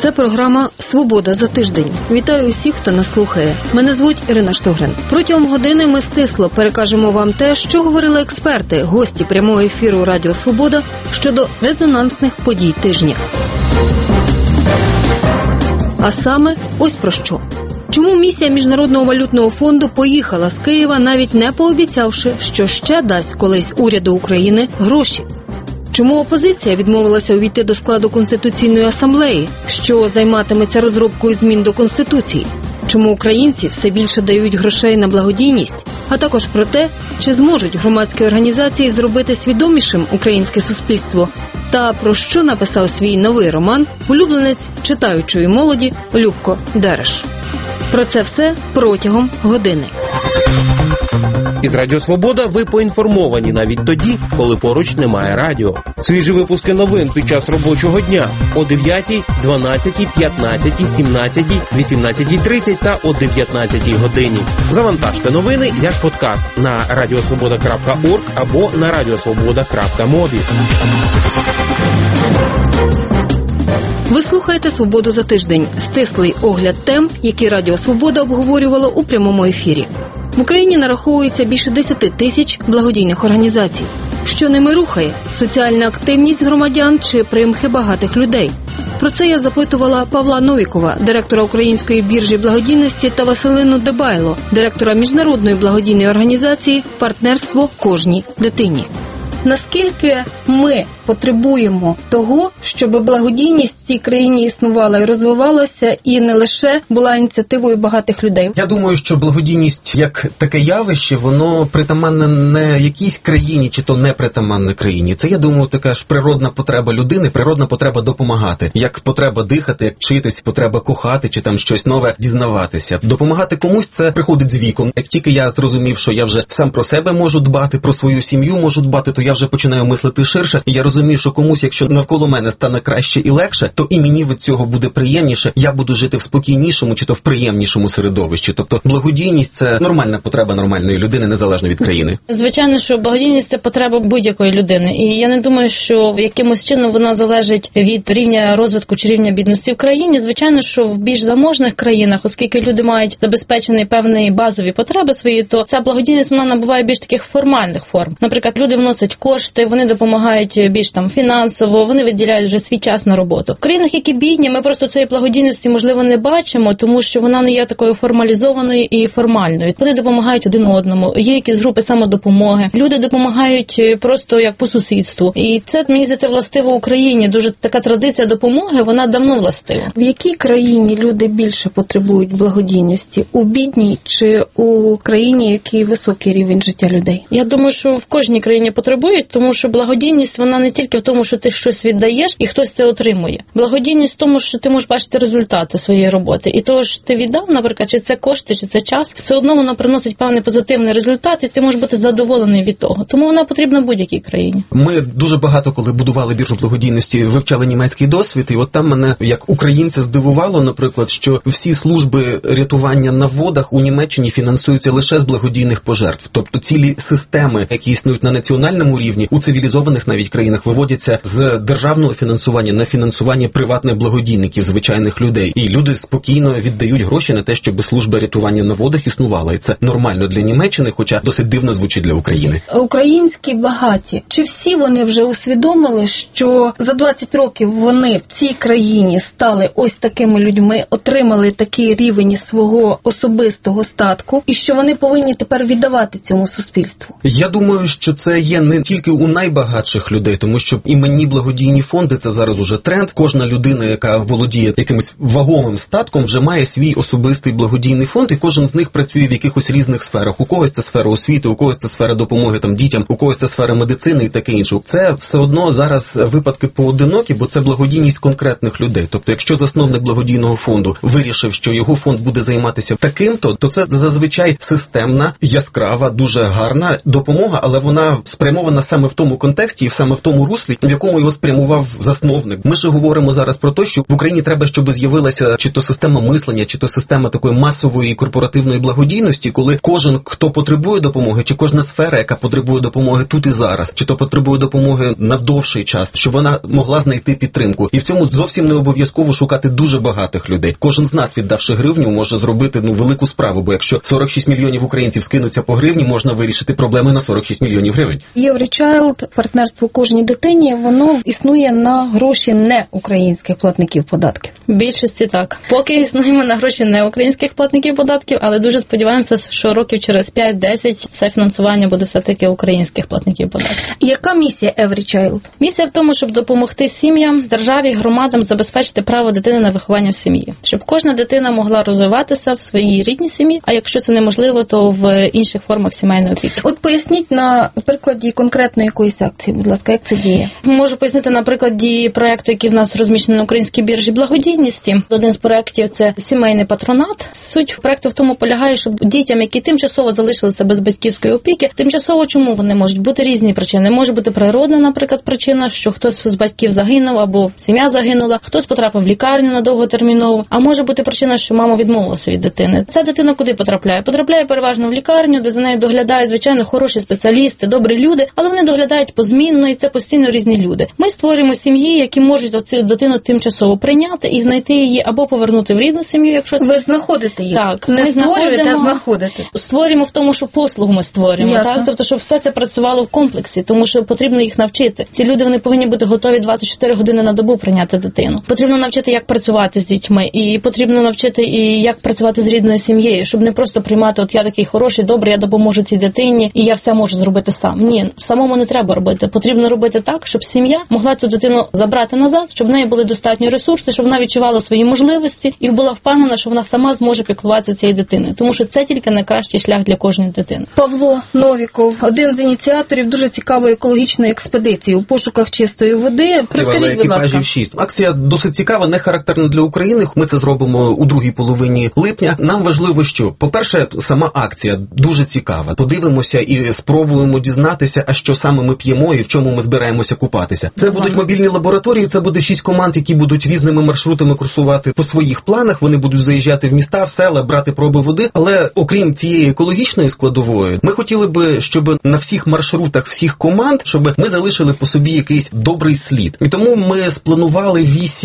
Це програма «Свобода за тиждень». Вітаю усіх, хто нас слухає. Мене звуть Ірина Штогрин. Протягом години ми стисло перекажемо вам те, що говорили експерти, гості прямого ефіру Радіо Свобода щодо резонансних подій тижня. А саме ось про що. Чому місія Міжнародного валютного фонду поїхала з Києва, навіть не пообіцявши, що ще дасть колись уряду України гроші? Чому опозиція відмовилася увійти до складу Конституційної асамблеї, що займатиметься розробкою змін до Конституції? Чому українці все більше дають грошей на благодійність? А також про те, чи зможуть громадські організації зробити свідомішим українське суспільство? Та про що написав свій новий роман улюбленець читаючої молоді Любко Дереш. Про це все протягом години. Із Радіо Свобода ви поінформовані навіть тоді, коли поруч немає радіо. Свіжі випуски новин під час робочого дня о 9, 12, 15, 17, 18:30 та о 19 годині. Завантажте новини як подкаст на radiosvoboda.org або на radiosvoboda.mobi. Ви слухаєте «Свободу за тиждень» – стислий огляд тем, які Радіо Свобода обговорювало у прямому ефірі. В Україні нараховується більше 10 тисяч благодійних організацій. Що ними рухає? Соціальна активність громадян чи примхи багатих людей? Про це я запитувала Павла Новікова, директора Української біржі благодійності, та Василину Дебайло, директора міжнародної благодійної організації «Партнерство кожній дитині». Наскільки ми потребуємо того, щоб благодійність в цій країні існувала і розвивалася, і не лише була ініціативою багатих людей? Я думаю, що благодійність як таке явище, воно притаманне не якійсь країні, чи то не притаманне країні. Це, я думаю, така ж природна потреба людини, природна потреба допомагати. Як потреба дихати, як вчитись, потреба кохати, чи там щось нове дізнаватися. Допомагати комусь це приходить з віком. Як тільки я зрозумів, що я вже сам про себе можу дбати, про свою сім'ю можу дбати, то я вже починаю мислити ширше. І я розумію, що комусь, якщо навколо мене стане краще і легше, то і мені від цього буде приємніше. Я буду жити в спокійнішому чи то в приємнішому середовищі. Тобто благодійність – це нормальна потреба нормальної людини, незалежно від країни. Звичайно, що благодійність – це потреба будь-якої людини. І я не думаю, що якимось чином вона залежить від рівня розвитку чи рівня бідності в країні. Звичайно, що в більш заможних країнах, оскільки люди мають забезпечені певні базові потреби свої, то ця благодійність, вона набуває більш таких формальних форм. Наприклад, люди вносять кошти, вони допомагають більш там фінансово, вони виділяють вже свій час на роботу. В країнах, які бідні, ми просто цієї благодійності, можливо, не бачимо, тому що вона не є такою формалізованою і формальною. Вони допомагають один одному. Є якісь групи самодопомоги. Люди допомагають просто як по сусідству. І це, мені здається, властиво Україні. Дуже така традиція допомоги, вона давно властива. В якій країні люди більше потребують благодійності? У бідній чи у країні, який високий рівень життя людей? Я думаю, що в кожній країні потребують, тому що благодійність, вона не тільки в тому, що ти щось віддаєш і хтось це отримує. Благодійність в тому, що ти можеш бачити результати своєї роботи. І того ж ти віддав, наприклад, чи це кошти, чи це час, все одно воно приносить певний позитивний результат, і ти можеш бути задоволений від того. Тому вона потрібна будь-якій країні. Ми дуже багато, коли будували біржу благодійності, вивчали німецький досвід, і от там мене, як українця, здивувало, наприклад, що всі служби рятування на водах у Німеччині фінансуються лише з благодійних пожертв. Тобто цілі системи, які існують на національному рівні, у цивілізованих навіть країнах виводяться з державного фінансування на фінансування приватних благодійників, звичайних людей. І люди спокійно віддають гроші на те, щоб служба рятування на водах існувала. І це нормально для Німеччини, хоча досить дивно звучить для України. Українські багаті. Чи всі вони вже усвідомили, що за 20 років вони в цій країні стали ось такими людьми, отримали такий рівень свого особистого статку, і що вони повинні тепер віддавати цьому суспільству? Я думаю, що це є не тільки у найбагатших людей, тому що іменні благодійні фонди – це зараз уже тренд. Кожна людина, яка володіє якимось вагомим статком, вже має свій особистий благодійний фонд, і кожен з них працює в якихось різних сферах. У когось це сфера освіти, у когось це сфера допомоги там дітям, у когось це сфера медицини і таке інше. Це все одно зараз випадки поодинокі, бо це благодійність конкретних людей. Тобто, якщо засновник благодійного фонду вирішив, що його фонд буде займатися таким-то, то це зазвичай системна, яскрава, дуже гарна допомога, але вона спрямована саме в тому контексті і саме в тому тому руслі, в якому його спрямував засновник. Ми ж говоримо зараз про те, що в Україні треба, щоб з'явилася чи то система мислення, чи то система такої масової корпоративної благодійності, коли кожен, хто потребує допомоги, чи кожна сфера, яка потребує допомоги тут і зараз, чи то потребує допомоги на довший час, щоб вона могла знайти підтримку. І в цьому зовсім не обов'язково шукати дуже багатих людей. Кожен з нас, віддавши гривню, може зробити велику справу, бо якщо 46 мільйонів українців скинуться по гривні, можна вирішити проблеми на 46 мільйонів гривень. Єврочайлд, партнерство кожній дитині, воно існує на гроші не українських платників податків. В більшості так. Поки існуємо на гроші не українських платників податків, але дуже сподіваємося, що років через 5-10 це фінансування буде все-таки українських платників податків. Яка місія Every Місія в тому, щоб допомогти сім'ям, державі, громадам забезпечити право дитини на виховання в сім'ї. Щоб кожна дитина могла розвиватися в своїй рідній сім'ї, а якщо це неможливо, то в інших формах сімейної опіки. От поясніть на прикладі конкретної якоїсь акції, будь ласка, як це діє? Можу пояснити на прикладі проєкту, який в нас розміщений на Українській біржі благодійності. Один з проєктів – це сімейний патронат. Суть проєкту в тому полягає, щоб дітям, які тимчасово залишилися без батьківської опіки, тимчасово чому вони можуть бути різні причини. Може бути природна, наприклад, причина, що хтось з батьків загинув або сім'я загинула, хтось потрапив в лікарню на довготерміново, а може бути причина, що мама відмовилася від дитини. Ця дитина куди потрапляє? Потрапляє переважно в лікарню, де за нею доглядають, звичайно, хороші спеціалісти, добрі люди, але вони доглядають позмінно, і це постійно різні люди. Ми створюємо сім'ї, які можуть оцю дитину тимчасово прийняти і знайти її або повернути в рідну сім'ю, якщо це... Ви знаходите їх? Так. Не створюєте, а знаходите? Створюємо в тому, що послугу ми створюємо. Так? Тобто, щоб все це працювало в комплексі, тому що потрібно їх навчити. Ці люди, вони повинні бути готові 24 години на добу прийняти дитину. Потрібно навчити, як працювати з дітьми, і потрібно навчити, і як працювати з рідною сім'єю, щоб не просто приймати, от я такий хороший, добрий, я допоможу цій дитині, і я все можу зробити сам. Ні, самому не треба робити. Потрібно робити так, щоб сім'я могла цю дитину забрати назад, щоб в неї були достатні ресурси, щоб вона відчувала свої можливості і була впевнена, що вона сама зможе піклуватися цією дитиною. Тому що це тільки найкращий шлях для кожної дитини. Павло Новіков, один з ініціаторів дуже цікавої екологічної експедиції у пошуках чистої води. Розкажіть, будь ласка. 6. Акція досить цікава, не характерна для України. Ми це зробимо у другій половині липня. Нам важливо, що, по-перше, сама акція дуже цікава. Подивимося і спробуємо дізнатися, а що саме ми п'ємо і в чому ми збираємося купатися. Це будуть мобільні лабораторії, це буде 6 команд, які будуть різними маршрутами курсувати по своїх планах. Вони будуть заїжджати в міста, в села, брати проби води. Але окрім цієї екологічної складової, ми хотіли би, щоб на всіх маршрутах всіх команд, щоб ми залишили по собі якийсь добрий слід. І тому ми спланували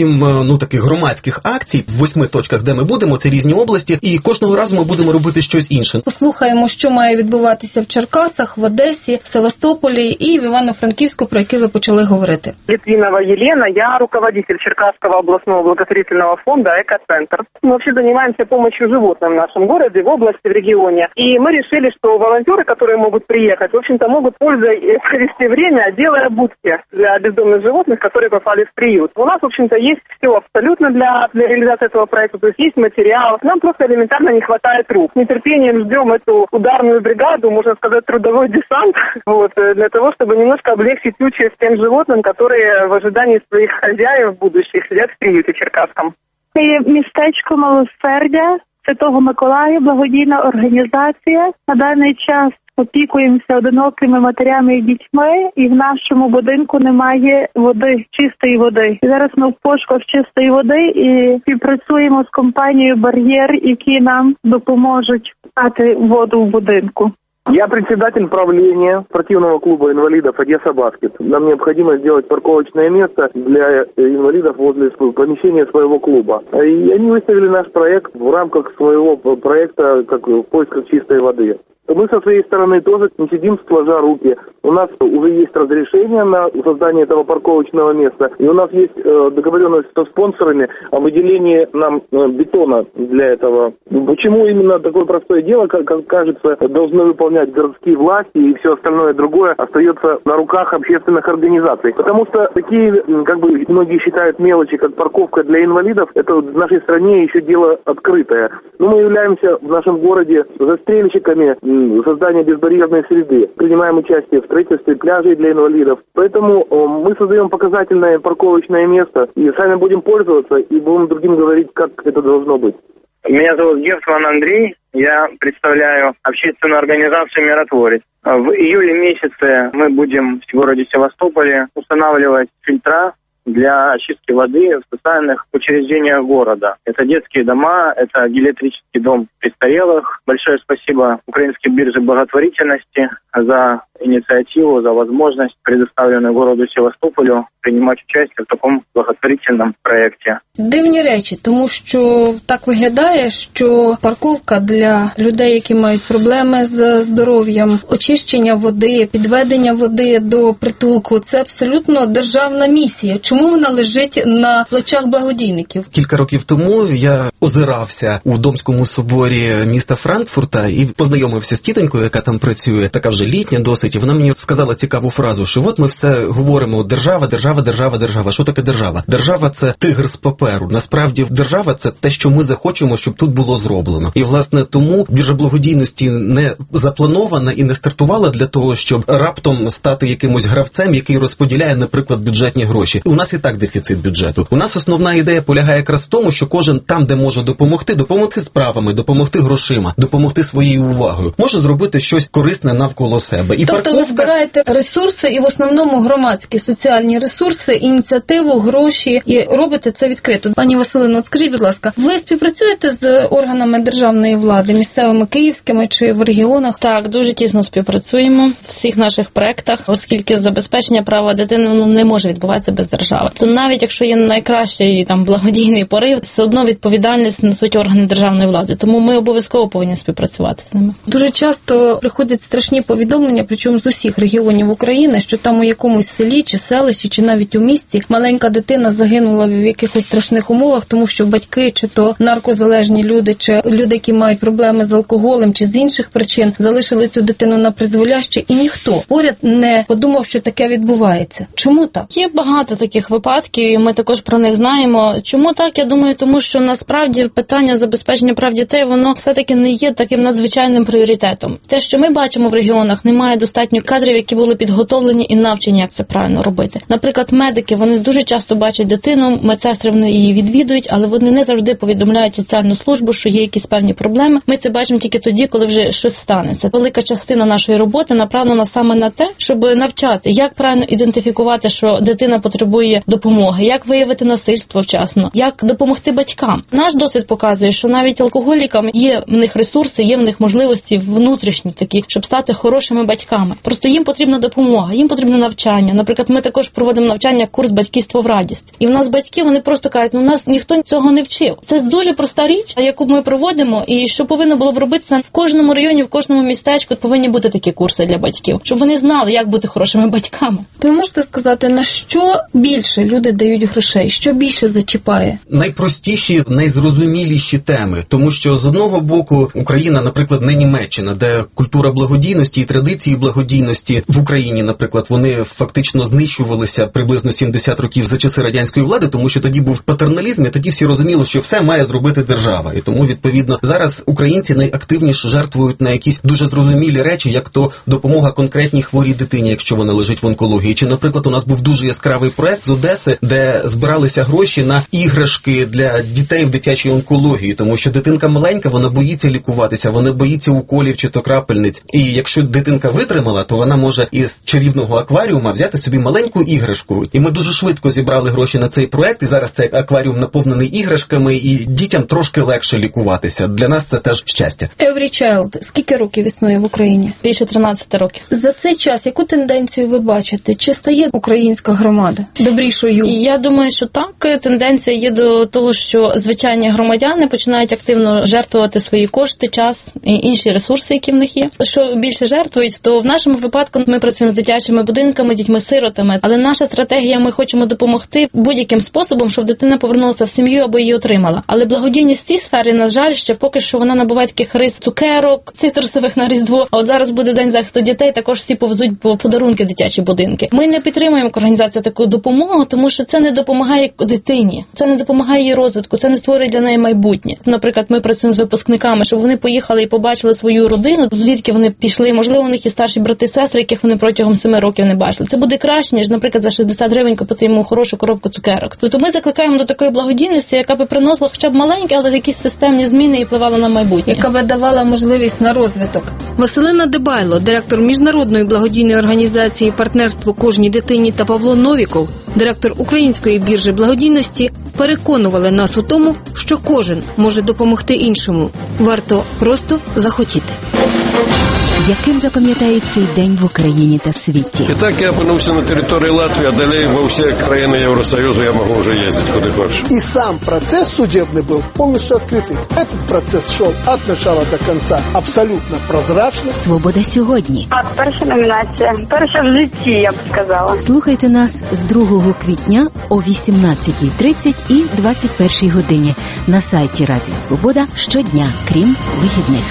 8 таких громадських акцій в 8 точках, де ми будемо, це різні області, і кожного разу ми будемо робити щось інше. Послухаємо, що має відбуватися в Черкасах, в Одесі, в Севастополі і в Івано-Франківську, про які ви почали говорити. Литвинова Елена, я руководитель Черкасского областного благотворительного фонда «Экоцентр». Мы вообще занимаемся помощью животным в нашем городе, в области, в регионе. И мы решили, что волонтеры, которые могут приехать, в общем-то, могут пользой провести время, делая будки для бездомных животных, которые попали в приют. У нас, в общем-то, есть все абсолютно для реализации этого проекта, то есть есть материал. Нам просто элементарно не хватает рук. С нетерпением ждем эту ударную бригаду, можно сказать, трудовой десант, для того, чтобы немножко облегчить участь тем животным, которые в ожидании своих хозяев будущих сидят в приюте черкасском. Це є містечко Милосердя Святого Миколая, благодійна організація. На даний час опікуємося одинокими матерями і дітьми, і в нашому будинку немає води, чистої води. І зараз ми в пошуках чистої води і співпрацюємо з компанією «Бар'єр», які нам допоможуть дати воду в будинку. Я председатель правления спортивного клуба инвалидов «Одесса Баскет». Нам необходимо сделать парковочное место для инвалидов возле помещения своего клуба. И они выставили наш проект в рамках своего проекта как в поисках чистой воды. Мы со своей стороны тоже не сидим сложа руки. У нас уже есть разрешение на создание этого парковочного места. И у нас есть договоренность со спонсорами о выделении нам бетона для этого. Почему именно такое простое дело, как кажется, должны выполнять городские власти, и все остальное другое остается на руках общественных организаций. Потому что такие, многие считают мелочи, как парковка для инвалидов, это в нашей стране еще дело открытое. Но мы являемся в нашем городе застрельщиками создания безбарьерной среды. Принимаем участие в строительстве пляжей для инвалидов. Поэтому мы создаем показательное парковочное место и сами будем пользоваться и будем другим говорить, как это должно быть. Меня зовут Герцман Андрей. Я представляю общественную организацию «Миротворец». В июле месяце мы будем в городе Севастополе устанавливать фильтра для очистки воды в социальных учреждениях города. Это детские дома, это гелиэлектрический дом престарелых. Большое спасибо Украинской бирже благотворительности за инициативу, за возможность, предоставленную городу Севастополю, принимать участие в такому благотворительному проєкті. Дивні речі, тому що так виглядає, що парковка для людей, які мають проблеми з здоров'ям, очищення води, підведення води до притулку – це абсолютно державна місія. Чому вона лежить на плечах благодійників? Кілька років тому я озирався у Домському соборі міста Франкфурта і познайомився з тітонькою, яка там працює, така вже літня досить, і вона мені сказала цікаву фразу, що от ми все говоримо держава, держава, держава, держава. Що таке держава? Держава – це тигр з паперу. Насправді держава – це те, що ми захочемо, щоб тут було зроблено. І, власне, тому біржа благодійності не запланована і не стартувала для того, щоб раптом стати якимось гравцем, який розподіляє, наприклад, бюджетні гроші. У нас і так дефіцит бюджету. У нас основна ідея полягає якраз в тому, що кожен там, де може допомогти справами, допомогти грошима, допомогти своєю увагою, може зробити щось корисне навколо себе. І тобто ви збираєте ресурси і в основному громадські, соціальні ресурси, ініціативу, гроші і робите це відкрито. Пані Василино, от скажіть, будь ласка, ви співпрацюєте з органами державної влади, місцевими, київськими чи в регіонах? Так, дуже тісно співпрацюємо в всіх наших проєктах, оскільки забезпечення права дитини не може відбуватися без держави. То навіть якщо є найкращий там благодійний порив, все одно відповідальність несуть органи державної влади. Тому ми обов'язково повинні співпрацювати з ними. Дуже часто приходять страшні повідомлення, причому з усіх регіонів України, що там у якомусь селі чи селищі, чи навіть у місті маленька дитина загинула в якихось страшних умовах, тому що батьки, чи то наркозалежні люди, чи люди, які мають проблеми з алкоголем, чи з інших причин, залишили цю дитину на призволяще, і ніхто поряд не подумав, що таке відбувається. Чому так? Є багато таких випадків, і ми також про них знаємо. Чому так? Я думаю, тому що насправді питання забезпечення прав дітей, воно все-таки не є таким надзвичайним пріоритетом. Те, що ми бачимо в регіонах, немає достатньо кадрів, які були підготовлені і навчені, як це правильно робити. Наприклад, медики, вони дуже часто бачать дитину, медсестри вони її відвідують, але вони не завжди повідомляють соціальну службу, що є якісь певні проблеми. Ми це бачимо тільки тоді, коли вже щось станеться. Велика частина нашої роботи направлена саме на те, щоб навчати, як правильно ідентифікувати, що дитина потребує допомоги, як виявити насильство вчасно, як допомогти батькам. Наш досвід показує, що навіть алкоголікам є в них ресурси, є в них можливості внутрішні такі, щоб стати хорошими батьками. Просто їм потрібна допомога, їм потрібне навчання. Наприклад, ми також проводимо навчання, курс «Батьківство в радість». І в нас батьки, вони просто кажуть, нас ніхто цього не вчив. Це дуже проста річ, яку ми проводимо, і що повинно було б робитися в кожному районі, в кожному містечку повинні бути такі курси для батьків, щоб вони знали, як бути хорошими батьками. То ви можете сказати, на що більше люди дають грошей? Що більше зачіпає? Найпростіші, найзрозуміліші теми. Тому що, з одного боку, Україна, наприклад, не Німеччина, де культура благодійності і традиції благодійності в Україні, наприклад, вони фактично знищувалися приблизно 70 років за часи радянської влади, тому що тоді був патерналізм, і тоді всі розуміли, що все має зробити держава. І тому, відповідно, зараз українці найактивніше жертвують на якісь дуже зрозумілі речі, як то допомога конкретній хворій дитині, якщо вона лежить в онкології. Чи, наприклад, у нас був дуже яскравий проект з Одеси, де збиралися гроші на іграшки для дітей в дитячій онкології, тому що дитинка маленька, вона боїться лікуватися, вона боїться уколів чи то крапельниць. І якщо дитинка витримала, то вона може із чарівного акваріума взяти собі маленьку іграшку. І ми дуже швидко зібрали гроші на цей проект, і зараз цей акваріум наповнений іграшками, і дітям трошки легше лікуватися. Для нас це теж щастя. Every Child скільки років існує в Україні? Більше 13 років. За цей час яку тенденцію ви бачите? Чи стає українська громада добрішою? Я думаю, що так. Тенденція є до того, що звичайні громадяни починають активно жертвувати свої кошти, час і інші ресурси, які в них є. Що більше жертвують, то в нашому випадку ми працюємо з дитячими будинками, дітьми-сиротами, але наша стратегія, ми хочемо допомогти будь-яким способом, щоб дитина повернулася в сім'ю або її отримала. Але благодійність в цій сфері, на жаль, ще поки що вона набуває таких рис цукерок, цитрусових на Різдво. А от зараз буде День захисту дітей, також всі повезуть по подарунки в дитячі будинки. Ми не підтримуємо як організація таку допомогу, допомогу, тому що це не допомагає дитині, це не допомагає її розвитку, це не створює для неї майбутнє. Наприклад, ми працюємо з випускниками, щоб вони поїхали і побачили свою родину, звідки вони пішли, можливо, у них є старші брати і сестри, яких вони протягом 7 років не бачили. Це буде краще, ніж, наприклад, за 60 гривень купити йому хорошу коробку цукерок. Тобто ми закликаємо до такої благодійності, яка би приносила хоча б маленькі, але якісь системні зміни і впливала на майбутнє. Яка би давала можливість на розвиток. Василина Дебайло, директор міжнародної благодійної організації «Партнерство кожній дитині» та Павло Новіков, директор Української біржі благодійності, переконували нас у тому, що кожен може допомогти іншому. Варто просто захотіти. Яким запам'ятає цей день в Україні та світі? Итак, я опинився на території Латвії, а далі во всі країни Євросоюзу я можу вже їздити куди хочу. И сам процесс судебный был полностью открытый. Этот процесс шел от начала до конца абсолютно прозрачно. Свобода сьогодні. Перша номінація. Перша в житті, я б сказала. Слухайте нас з 2 квітня о 18:30 і 21 годині на сайті Радіо Свобода щодня, крім вихідних.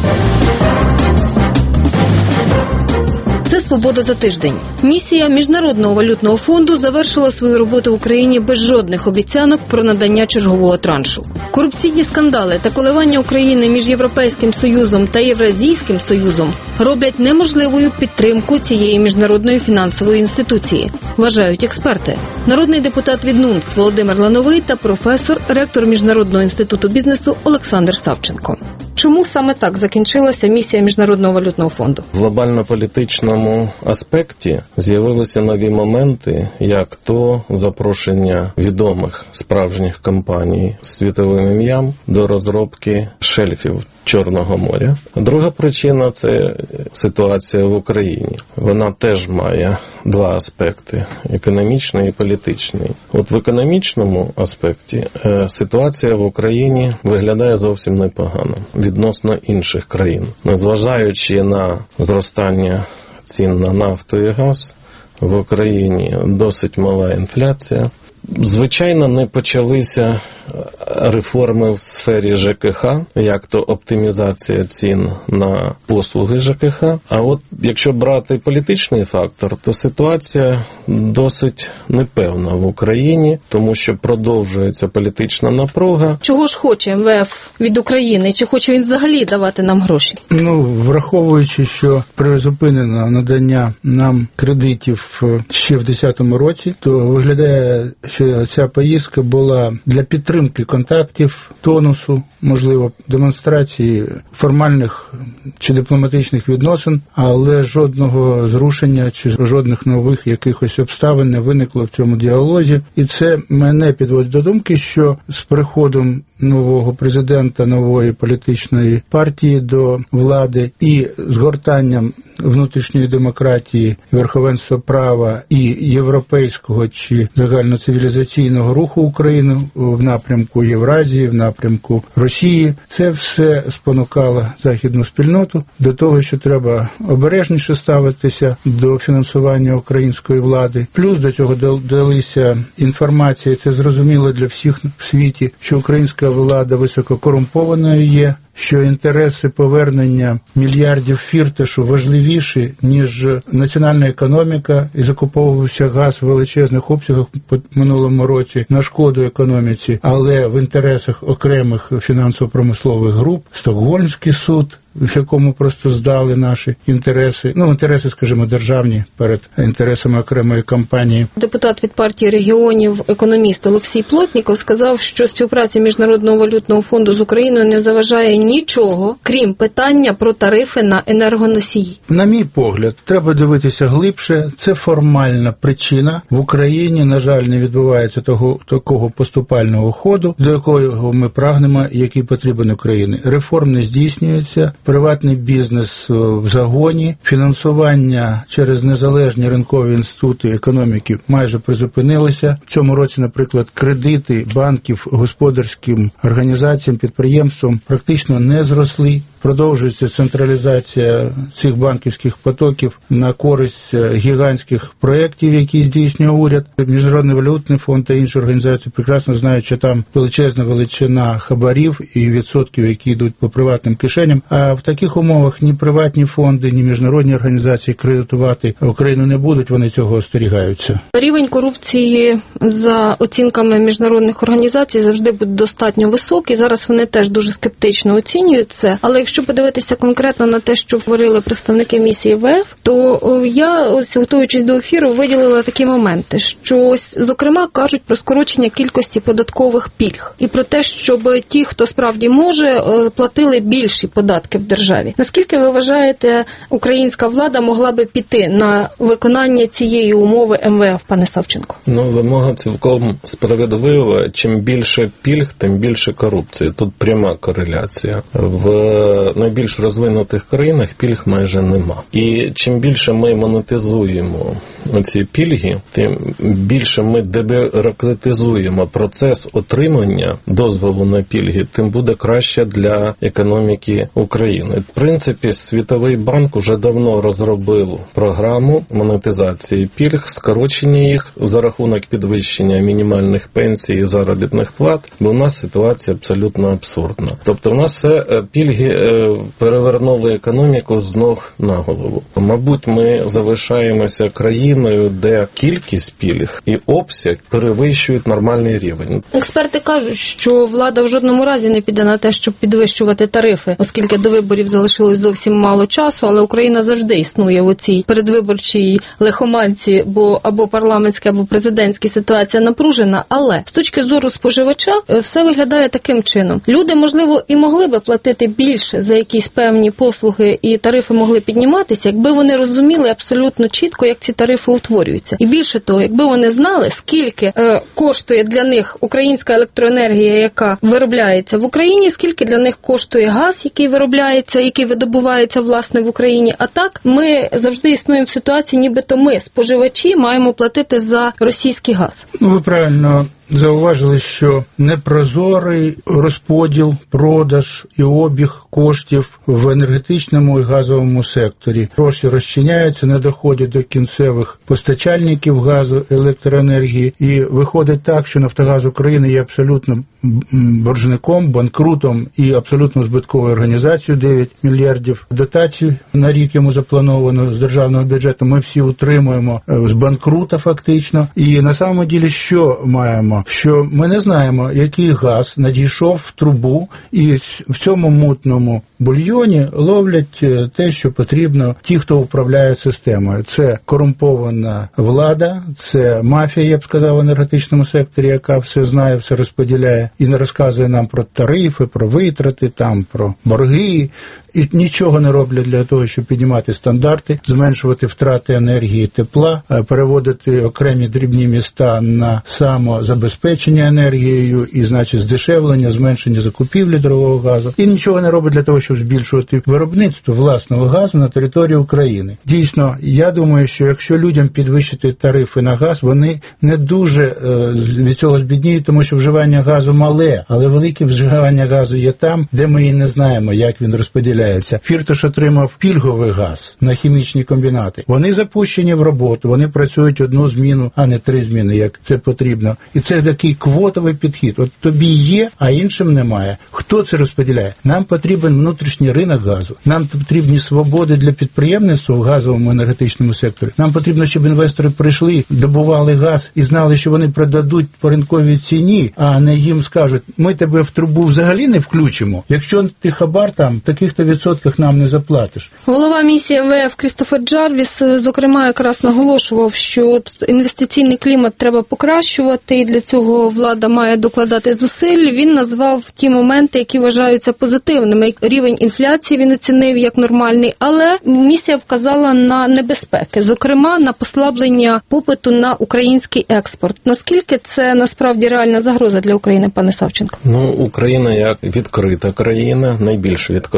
Це «Свобода за тиждень». Місія Міжнародного валютного фонду завершила свою роботу в Україні без жодних обіцянок про надання чергового траншу. Корупційні скандали та коливання України між Європейським Союзом та Євразійським Союзом роблять неможливою підтримку цієї міжнародної фінансової інституції, вважають експерти. Народний депутат від НУНЦ Володимир Лановий та професор, ректор Міжнародного інституту бізнесу Олександр Савченко. Чому саме так закінчилася місія Міжнародного валютного фонду? В глобально-політичному аспекті з'явилися нові моменти, як то запрошення відомих справжніх компаній з світовим ім'ям до розробки шельфів Чорного моря. Друга причина – це ситуація в Україні. Вона теж має 2 аспекти – економічний і політичний. От в економічному аспекті ситуація в Україні виглядає зовсім непогано відносно інших країн. Незважаючи на зростання цін на нафту і газ, в Україні досить мала інфляція. Звичайно, не почалися реформи в сфері ЖКХ, як то оптимізація цін на послуги ЖКХ. А от якщо брати політичний фактор, то ситуація досить непевна в Україні, тому що продовжується політична напруга. Чого ж хоче МВФ від України? Чи хоче він взагалі давати нам гроші? Враховуючи, що призупинено надання нам кредитів ще в 2010 році, то виглядає, що ця поїздка була для підтримки контактів, тонусу, можливо, демонстрації формальних чи дипломатичних відносин, але жодного зрушення чи жодних нових якихось обставин не виникло в цьому діалозі. І це мене підводить до думки, що з приходом нового президента, нової політичної партії до влади і згортанням внутрішньої демократії, верховенства права і європейського чи загальноцивілізаційного руху України в напрямку Євразії, в напрямку Росії, це все спонукало західну спільноту до того, що треба обережніше ставитися до фінансування української влади. Плюс до цього додалися інформація, це зрозуміло для всіх в світі, що українська влада висококорумпованою є, що інтереси повернення мільярдів фірташу важливіші, ніж національна економіка, і закуповувався газ в величезних обсягах по минулому році на шкоду економіці, але в інтересах окремих фінансово-промислових груп. Стокгольмський суд, в якому просто здали наші інтереси, інтереси, скажімо, державні перед інтересами окремої компанії. Депутат від партії регіонів, економіст Олексій Плотніков сказав, що співпраця Міжнародного валютного фонду з Україною не заважає нічого, крім питання про тарифи на енергоносії. На мій погляд, треба дивитися глибше. Це формальна причина. В Україні, на жаль, не відбувається такого поступального ходу, до якого ми прагнемо, який потрібен Україні. Реформ не здійснюється. Приватний бізнес в загоні, фінансування через незалежні ринкові інститути економіки майже призупинилися. В цьому році, наприклад, кредити банків господарським організаціям, підприємствам практично не зросли. продовжується централізація цих банківських потоків на користь гігантських проєктів, які здійснює уряд. Міжнародний валютний фонд та інші організації прекрасно знають, що там величезна величина хабарів і відсотків, які йдуть по приватним кишеням. А в таких умовах ні приватні фонди, ні міжнародні організації кредитувати Україну не будуть, вони цього остерігаються. Рівень корупції за оцінками міжнародних організацій завжди буде достатньо високий. Зараз вони теж дуже скептично оцінюють це. Але якщо подивитися конкретно на те, що говорили представники місії ВФ, то я, готуючись до ефіру, виділила такі моменти, що, зокрема, кажуть про скорочення кількості податкових пільг і про те, щоб ті, хто справді може, платили більші податки в державі. Наскільки ви вважаєте, українська влада могла би піти на виконання цієї умови МВФ, пане Савченко? Вимога цілком справедлива. Чим більше пільг, тим більше корупції. Тут пряма кореляція. В найбільш розвинутих країнах пільг майже нема. І чим більше ми монетизуємо оці пільги, тим більше ми дебюрократизуємо процес отримання дозволу на пільги, тим буде краще для економіки України. В принципі, Світовий банк уже давно розробив програму монетизації пільг, скорочення їх за рахунок підвищення мінімальних пенсій і заробітних плат, бо у нас ситуація абсолютно абсурдна. Тобто у нас все пільги перевернули економіку з ног на голову. Мабуть, ми залишаємося країною, де кількість пільг і обсяг перевищують нормальний рівень. Експерти кажуть, що влада в жодному разі не піде на те, щоб підвищувати тарифи, оскільки до виборів залишилось зовсім мало часу, але Україна завжди існує в оцій передвиборчій лихоманці, бо або парламентська, або президентська ситуація напружена. Але з точки зору споживача все виглядає таким чином. Люди, можливо, і могли би платити більше за якісь певні послуги, і тарифи могли підніматися, якби вони розуміли абсолютно чітко, як ці тарифи утворюються. І більше того, якби вони знали, скільки коштує для них українська електроенергія, яка виробляється в Україні, скільки для них коштує газ, який виробляється, який видобувається, власне, в Україні. А так, ми завжди існуємо в ситуації, нібито ми, споживачі, маємо платити за російський газ. Ви правильно зауважили, що непрозорий розподіл, продаж і обіг коштів в енергетичному і газовому секторі. Гроші розчиняються, не доходять до кінцевих постачальників газу, електроенергії. І виходить так, що «Нафтогаз України» є абсолютно боржником, банкрутом і абсолютно збитковою організацією. 9 мільярдів дотацій на рік йому заплановано з державного бюджету. Ми всі утримуємо з банкрута фактично. І на самому ділі що маємо? Що ми не знаємо, який газ надійшов в трубу, і в цьому мутному бульйоні ловлять те, що потрібно ті, хто управляє системою. Це корумпована влада, це мафія, я б сказав, в енергетичному секторі, яка все знає, все розподіляє і не розказує нам про тарифи, про витрати, там, про борги. І нічого не роблять для того, щоб піднімати стандарти, зменшувати втрати енергії, тепла, переводити окремі дрібні міста на самозабезпечення енергією і, значить, здешевлення, зменшення закупівлі дорогого газу. І нічого не робить для того, щоб збільшувати виробництво власного газу на території України. Дійсно, я думаю, що якщо людям підвищити тарифи на газ, вони не дуже від цього збідніють, тому що вживання газу мале, але велике вживання газу є там, де ми і не знаємо, як він розподіляється. Фірташ отримав пільговий газ на хімічні комбінати. Вони запущені в роботу, вони працюють одну зміну, а не 3 зміни, як це потрібно. І це такий квотовий підхід. От тобі є, а іншим немає. Хто це розподіляє? Нам потрібен внутрішній ринок газу. Нам потрібні свободи для підприємництва в газовому енергетичному секторі. Нам потрібно, щоб інвестори прийшли, добували газ і знали, що вони продадуть по ринковій ціні, а не їм скажуть, ми тебе в трубу взагалі не включимо. Якщо ти хабар там, таких-то відсотках нам не заплатиш. Голова місії МВФ Крістофер Джарвіс, зокрема, якраз наголошував, що інвестиційний клімат треба покращувати, і для цього влада має докладати зусиль. Він назвав ті моменти, які вважаються позитивними. Рівень інфляції він оцінив як нормальний, але місія вказала на небезпеки, зокрема, на послаблення попиту на український експорт. Наскільки це насправді реальна загроза для України, пане Савченко? Україна як відкрита країна, найбільш відкрита в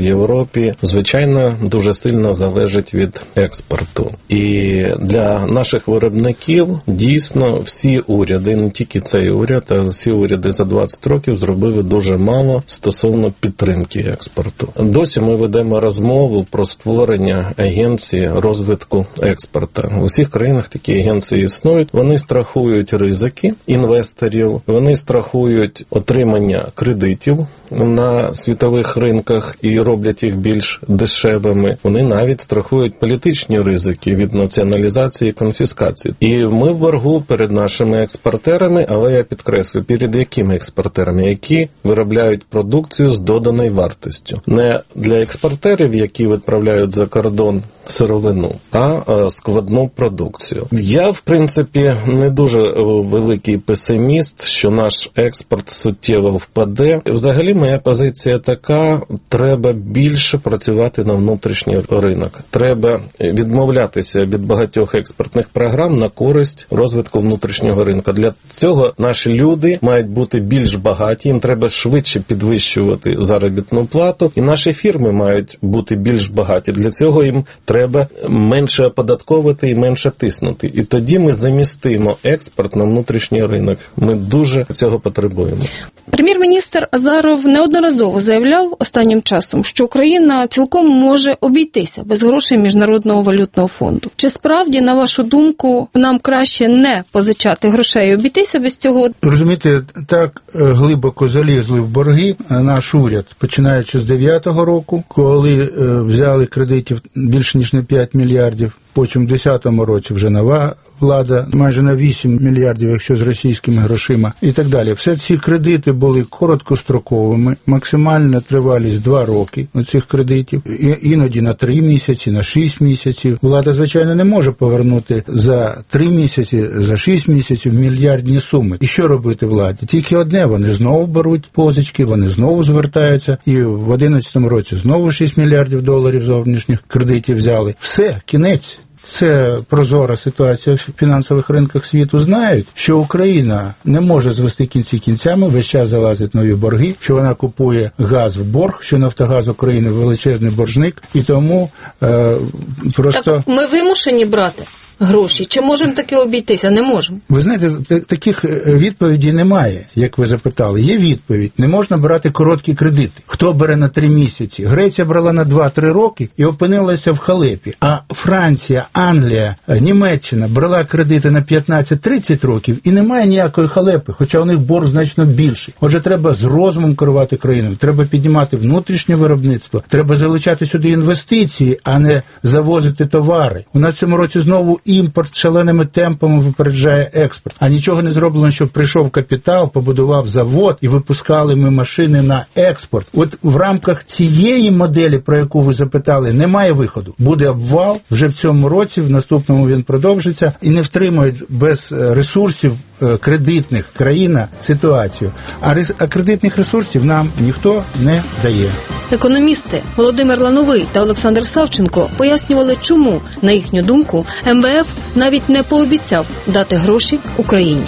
Європі, звичайно, дуже сильно залежить від експорту. І для наших виробників дійсно всі уряди, не тільки цей уряд, а всі уряди за 20 років зробили дуже мало стосовно підтримки експорту. Досі ми ведемо розмову про створення агенції розвитку експорту. У всіх країнах такі агенції існують. Вони страхують ризики інвесторів, вони страхують отримання кредитів на світових ринках і роблять їх більш дешевими. Вони навіть страхують політичні ризики від націоналізації і конфіскації. І ми в боргу перед нашими експортерами, але я підкреслю, перед якими експортерами, які виробляють продукцію з доданою вартістю. Не для експортерів, які відправляють за кордон сировину, а складну продукцію. Я, в принципі, не дуже великий песиміст, що наш експорт суттєво впаде. Взагалі, моя позиція така: треба більше працювати на внутрішній ринок. Треба відмовлятися від багатьох експортних програм на користь розвитку внутрішнього ринку. Для цього наші люди мають бути більш багаті, їм треба швидше підвищувати заробітну плату, і наші фірми мають бути більш багаті. Для цього їм треба менше оподатковувати і менше тиснути. І тоді ми замістимо експорт на внутрішній ринок. Ми дуже цього потребуємо. Прем'єр-міністр Азаров неодноразово заявляв останнім часом, що Україна цілком може обійтися без грошей Міжнародного валютного фонду. Чи справді, на вашу думку, нам краще не позичати грошей і обійтися без цього? Розумієте, так глибоко залізли в борги наш уряд, починаючи з 2009 року, коли взяли кредитів більше ніж на 5 мільярдів, потім в 2010 році вже нова влада, майже на 8 мільярдів, якщо з російськими грошима, і так далі. Все ці кредити були короткостроковими, максимальна тривалість 2 роки цих кредитів, іноді на 3 місяці, на 6 місяців. Влада, звичайно, не може повернути за 3 місяці, за 6 місяців мільярдні суми. І що робити владі? Тільки одне, вони знову беруть позички, вони знову звертаються, і в 2011 році знову 6 мільярдів доларів зовнішніх кредитів взяли. Все, кінець. Це прозора ситуація в фінансових ринках світу. Знають, що Україна не може звести кінці кінцями, весь час залазять нові борги, що вона купує газ в борг, що Нафтогаз України величезний боржник, і тому просто... Так ми вимушені брати гроші? Чи можемо таки обійтися? Не можемо. Ви знаєте, таких відповідей немає, як ви запитали. Є відповідь. Не можна брати короткі кредити. Хто бере на 3 місяці? Греція брала на 2-3 роки і опинилася в халепі. А Франція, Англія, Німеччина брала кредити на 15-30 років і немає ніякої халепи, хоча у них борг значно більший. Отже, треба з розумом керувати країною. Треба піднімати внутрішнє виробництво. Треба залучати сюди інвестиції, а не завозити товари. У нас в цьому році знову імпорт шаленими темпами випереджає експорт. А нічого не зроблено, щоб прийшов капітал, побудував завод і випускали ми машини на експорт. От в рамках цієї моделі, про яку ви запитали, немає виходу. Буде обвал вже в цьому році, в наступному він продовжиться, і не втримають без ресурсів кредитних країна ситуацію. А кредитних ресурсів нам ніхто не дає. Економісти Володимир Лановий та Олександр Савченко пояснювали, чому, на їхню думку, МВФ навіть не пообіцяв дати гроші Україні.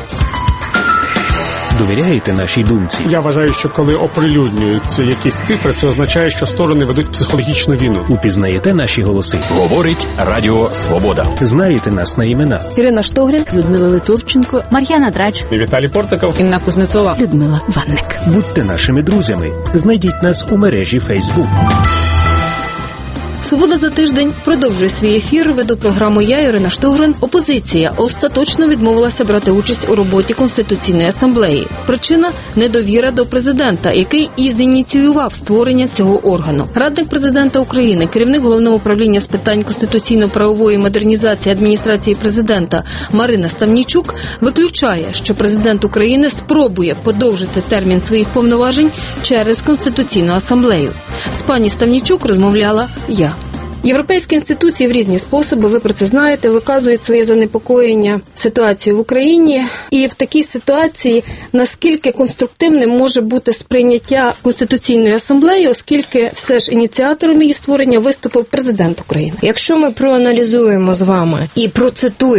Довіряєте нашій думці? Я вважаю, що коли оприлюднюються якісь цифри, це означає, що сторони ведуть психологічну війну. Упізнаєте наші голоси? Говорить Радіо Свобода. Знаєте нас на імена? Ірина Штогрін, Людмила Литовченко, Мар'яна Драч, Віталій Портиков, Інна Кузнецова, Людмила Ванник. Будьте нашими друзями. Знайдіть нас у мережі Facebook. «Свобода за тиждень» продовжує свій ефір. Веду програму я, Ірина Штогрин. Опозиція остаточно відмовилася брати участь у роботі Конституційної асамблеї. Причина – недовіра до президента, який і зініціював створення цього органу. Радник президента України, керівник Головного управління з питань конституційно-правової модернізації адміністрації президента Марина Ставнійчук виключає, що президент України спробує подовжити термін своїх повноважень через Конституційну асамблею. З пані Ставнійчук розмовляла я. Європейські інституції в різні способи, ви про це знаєте, виказують своє занепокоєння ситуацією в Україні. І в такій ситуації наскільки конструктивним може бути сприйняття Конституційної асамблеї, оскільки все ж ініціатором її створення виступив президент України. Якщо ми проаналізуємо з вами і процитуємо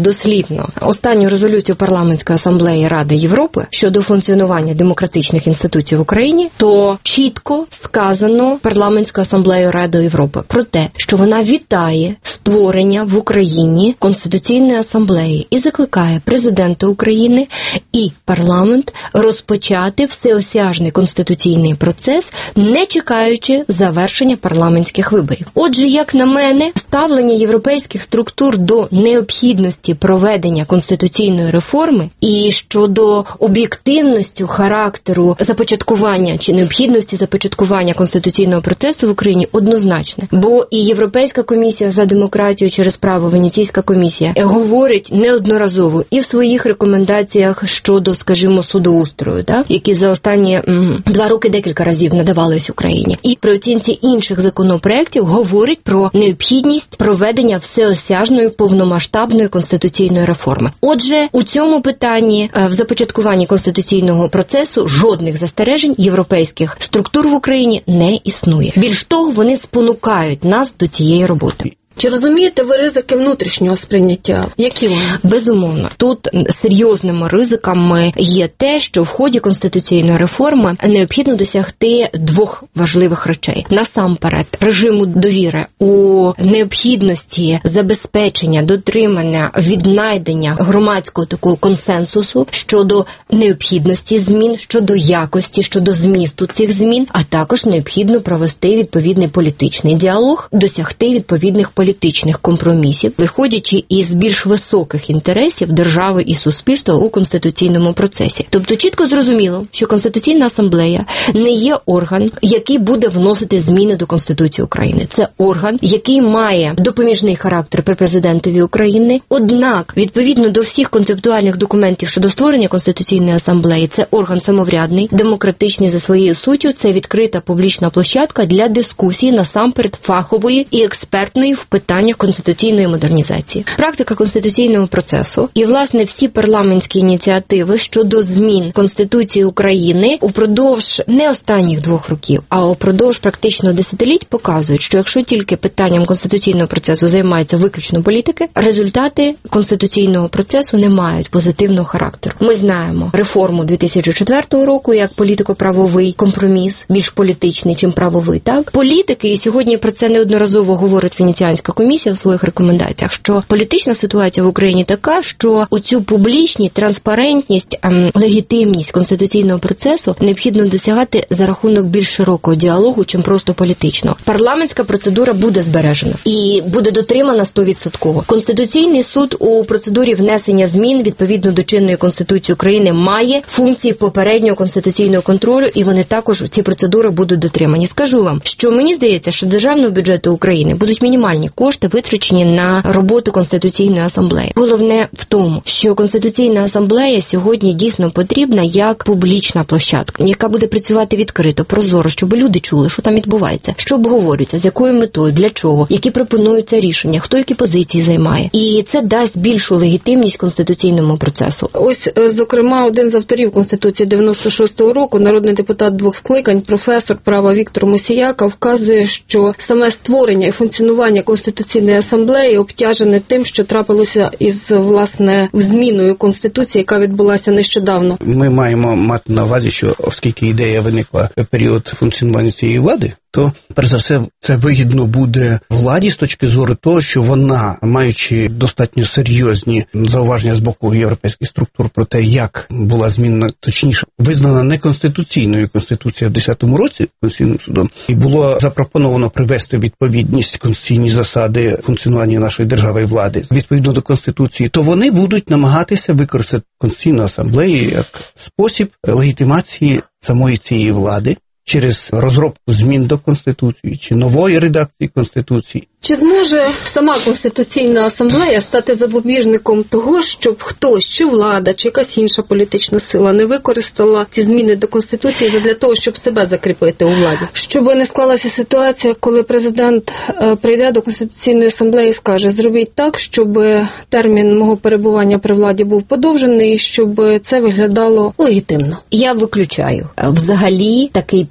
дослівно останню резолюцію Парламентської асамблеї Ради Європи щодо функціонування демократичних інституцій в Україні, то чітко сказано Парламентською асамблеєю Ради Європи про те, що вона вітає створення в Україні Конституційної асамблеї і закликає президента України і парламент розпочати всеосяжний конституційний процес, не чекаючи завершення парламентських виборів. Отже, як на мене, ставлення європейських структур до необхідності проведення конституційної реформи і щодо об'єктивності характеру започаткування чи необхідності започаткування конституційного процесу в Україні однозначне. Бо і Європейська комісія за демократію через право, Венеційська комісія, говорить неодноразово і в своїх рекомендаціях щодо, скажімо, судоустрою, які за останні 2 роки декілька разів надавались Україні. І при оцінці інших законопроєктів говорить про необхідність проведення всеосяжної повномасштабної конституційної реформи. Отже, у цьому питанні, в започаткуванні конституційного процесу, жодних застережень європейських структур в Україні не існує. Більш того, вони спонукають нас до цієї роботи. Чи розумієте ви ризики внутрішнього сприйняття? Які вони? Безумовно. Тут серйозними ризиками є те, що в ході конституційної реформи необхідно досягти 2 важливих речей. Насамперед, режиму довіри у необхідності забезпечення, дотримання, віднайдення громадського такого консенсусу щодо необхідності змін, щодо якості, щодо змісту цих змін, а також необхідно провести відповідний політичний діалог, досягти відповідних політичних компромісів, виходячи із більш високих інтересів держави і суспільства у конституційному процесі. Тобто чітко зрозуміло, що Конституційна асамблея не є орган, який буде вносити зміни до Конституції України. Це орган, який має допоміжний характер при президентові України. Однак, відповідно до всіх концептуальних документів щодо створення Конституційної асамблеї, це орган самоврядний, демократичний за своєю суттю, це відкрита публічна площадка для дискусії насамперед фахової і експертної в питаннях конституційної модернізації. Практика конституційного процесу і, власне, всі парламентські ініціативи щодо змін Конституції України упродовж не останніх 2 років, а упродовж практично десятиліть показують, що якщо тільки питанням конституційного процесу займаються виключно політики, результати конституційного процесу не мають позитивного характеру. Ми знаємо реформу 2004 року як політико-правовий компроміс, більш політичний, чим правовий, так? Політики, і сьогодні про це неодноразово говорить Венеціанська комісія в своїх рекомендаціях, що політична ситуація в Україні така, що оцю публічність, транспарентність, легітимність конституційного процесу необхідно досягати за рахунок більш широкого діалогу, чим просто політичного. Парламентська процедура буде збережена і буде дотримана 100%. Конституційний суд у процедурі внесення змін відповідно до чинної Конституції України має функції попереднього конституційного контролю, і вони також, ці процедури будуть дотримані. Скажу вам, що мені здається, що державного бюджету України будуть мінімальні кошти витрачені на роботу Конституційної асамблеї. Головне в тому, що Конституційна асамблея сьогодні дійсно потрібна як публічна площадка, яка буде працювати відкрито, прозоро, щоб люди чули, що там відбувається, що обговорюється, з якою метою, для чого, які пропонуються рішення, хто які позиції займає. І це дасть більшу легітимність конституційному процесу. Ось, зокрема, один з авторів Конституції 96-го року, народний депутат 2 скликань, професор права Віктор Мосіяка, вказує, що саме створення і функціонування Конституційної асамблеї обтяжене тим, що трапилося із, власне, зміною Конституції, яка відбулася нещодавно. Ми маємо мати на увазі, що оскільки ідея виникла в період функціонування цієї влади, то, перш за все, це вигідно буде владі з точки зору того, що вона, маючи достатньо серйозні зауваження з боку європейських структур про те, як була змінена, точніше, визнана неконституційною Конституція в 10-му році Конституційним судом, і було запропоновано привести відповідність конституційні засади функціонування нашої держави і влади відповідно до Конституції, то вони будуть намагатися використати Конституційну асамблею як спосіб легітимації самої цієї влади через розробку змін до Конституції чи нової редакції Конституції. Чи зможе сама Конституційна асамблея стати запобіжником того, щоб хтось, чи влада, чи якась інша політична сила не використала ці зміни до Конституції задля того, щоб себе закріпити у владі? Щоб не склалася ситуація, коли президент прийде до Конституційної асамблеї і скаже: зробіть так, щоб термін мого перебування при владі був подовжений, щоб це виглядало легітимно. Я виключаю взагалі такий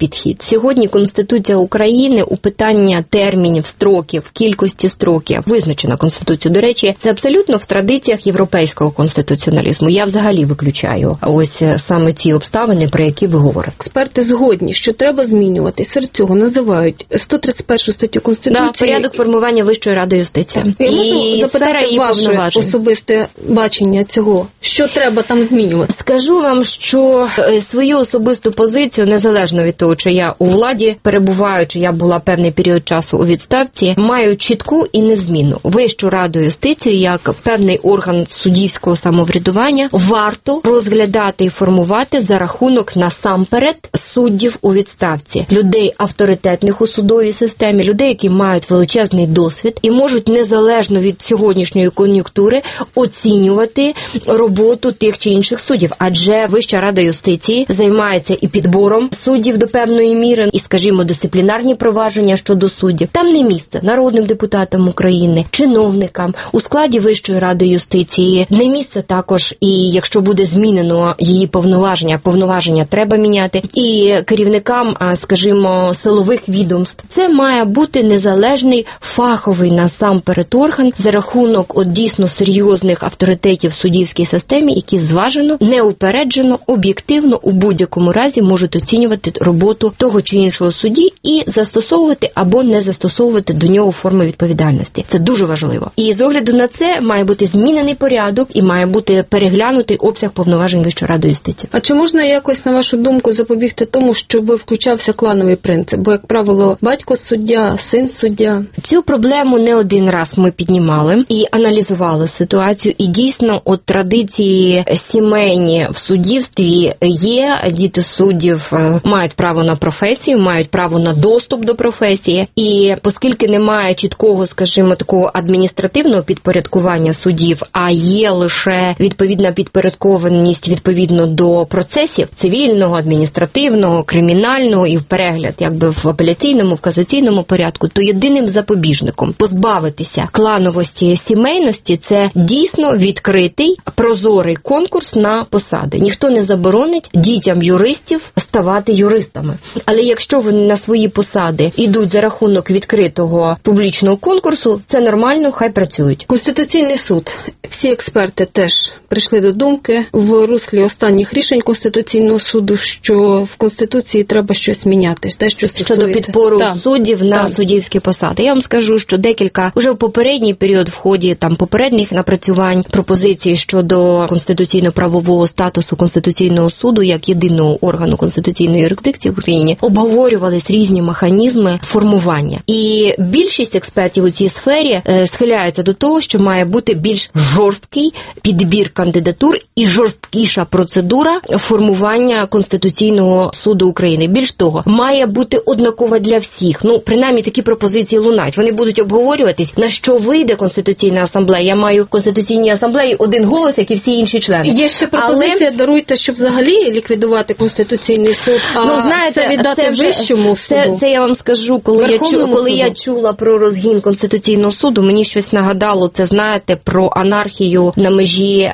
підхід. Сьогодні Конституція України у питання термінів, строків, кількості строків визначена Конституцією. До речі, це абсолютно в традиціях європейського конституціоналізму. Я взагалі виключаю ось саме ці обставини, про які ви говорите. Експерти згодні, що треба змінювати. Серед цього називають 131 статтю Конституції. Да, порядок формування Вищої ради юстиції. Я можу запитати ваше особисте бачення цього? Що треба там змінювати? Скажу вам, що свою особисту позицію, незалежно від того, чи я у владі перебуваю, чи я була певний період часу у відставці, маю чітку і незмінну. Вищу раду юстиції, як певний орган суддівського самоврядування, варто розглядати і формувати за рахунок насамперед суддів у відставці. Людей авторитетних у судовій системі, людей, які мають величезний досвід і можуть незалежно від сьогоднішньої кон'юнктури оцінювати роботу тих чи інших суддів. Адже Вища рада юстиції займається і підбором суддів до певної міри, і, скажімо, дисциплінарні провадження щодо суддів. Там не місце народним депутатам України, чиновникам у складі Вищої ради юстиції. Не місце також, і якщо буде змінено її повноваження треба міняти, і керівникам, скажімо, силових відомств. Це має бути незалежний, фаховий насамперед орган за рахунок дійсно серйозних авторитетів в суддівській системі, які зважено, неупереджено, об'єктивно у будь-якому разі можуть оцінювати роботу того чи іншого судді і застосовувати або не застосовувати до нього форми відповідальності. Це дуже важливо. І з огляду на це має бути змінений порядок і має бути переглянутий обсяг повноважень Вищої ради юстиції. А чи можна якось, на вашу думку, запобігти тому, щоб включався клановий принцип? Бо, як правило, батько суддя, син суддя. Цю проблему не один раз ми піднімали і аналізували ситуацію. І дійсно, традиції сімейні в суддівстві є. Діти суддів мають право на професію, мають право на доступ до професії. І оскільки немає чіткого, скажімо, такого адміністративного підпорядкування суддів, а є лише відповідна підпорядкованість відповідно до процесів цивільного, адміністративного, кримінального і в перегляд, якби в апеляційному, в касаційному порядку, то єдиним запобіжником позбавитися клановості, сімейності – це дійсно відкритий, прозорий конкурс на посади. Ніхто не заборонить дітям юристів ставати юристами. Але якщо вони на свої посади йдуть за рахунок відкритого публічного конкурсу, це нормально, хай працюють. Конституційний суд. Всі експерти теж прийшли до думки в руслі останніх рішень Конституційного суду, що в Конституції треба щось міняти. Те, що щодо підбору суддів на суддівські посади. Я вам скажу, що декілька, вже в попередній період в ході попередніх напрацювань пропозицій щодо конституційно-правового статусу Конституційного суду як єдиного органу конституційної юрисдикції в Україні обговорювались різні механізми формування. І більшість експертів у цій сфері схиляються до того, що має бути більш жорсткий підбір кандидатур і жорсткіша процедура формування Конституційного суду України. Більш того, має бути однакова для всіх. Принаймні такі пропозиції лунають. Вони будуть обговорюватись, на що вийде Конституційна асамблея. Я маю в Конституційній асамблеї один голос, як і всі інші члени. Є ще пропозиція, даруйте, щоб взагалі ліквідувати Конституційний суд, знаєте, це віддати Вищому суду. Це я вам скажу, коли я чула про розгін Конституційного суду, мені щось нагадало, це, знаєте, про анархію на межі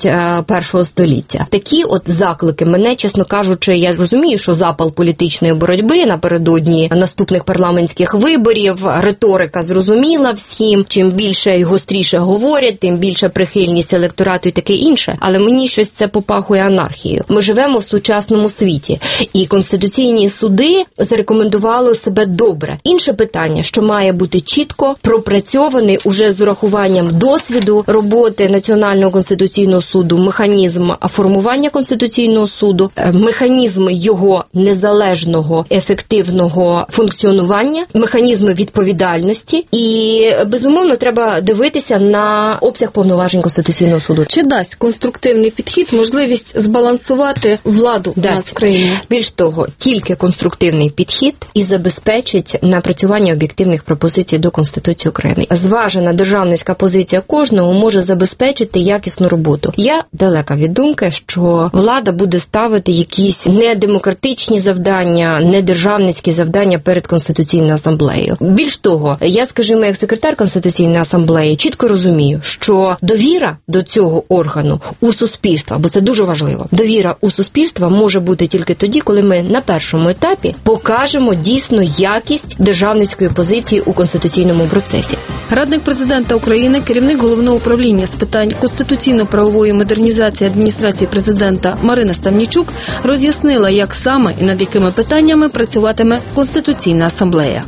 21 століття. Такі заклики мене, чесно кажучи, я розумію, що запал політичної боротьби напередодні наступних парламентських виборів, риторика зрозуміла всім, чим більше і гостріше говорять, тим більше прихильність електорату і таке інше. Але мені щось це попахує анархією. Ми живемо в сучасному світі, і конституційні суди зарекомендували себе добре. Інше питання, що має бути чітко пропрацьований уже з урахуванням досвіду роботи Національного конституційного суду, механізм формування Конституційного суду, механізми його незалежного, ефективного функціонування, механізми відповідальності. І, безумовно, треба дивитися на обсяг повноважень Конституційного суду. Чи дасть конструктивний підхід можливість збалансувати владу в нас в країні? Більш того, тільки конструктивний підхід і забезпечить напрацювання об'єктивних пропозицій до Конституції України. Зважена державницька позиція кожного може забезпечити якісну роботу роботу. Я далека від думки, що влада буде ставити якісь недемократичні завдання, недержавницькі завдання перед Конституційною асамблеєю. Більш того, я, скажімо, як секретар Конституційної асамблеї, чітко розумію, що довіра до цього органу у суспільства, бо це дуже важливо, довіра у суспільства може бути тільки тоді, коли ми на першому етапі покажемо дійсно якість державницької позиції у конституційному процесі. Радник президента України, керівник Головного управління з питань конституційно-правової модернізації адміністрації президента Марина Ставнійчук роз'яснила, як саме і над якими питаннями працюватиме Конституційна асамблея.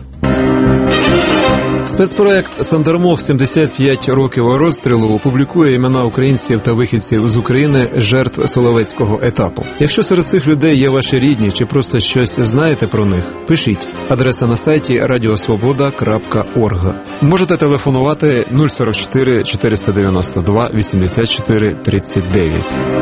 Спецпроект «Сандармох. 75 років розстрілу» опублікує імена українців та вихідців з України, жертв Соловецького етапу. Якщо серед цих людей є ваші рідні чи просто щось знаєте про них, пишіть. Адреса на сайті radiosvoboda.org. Можете телефонувати 044 492 84 39.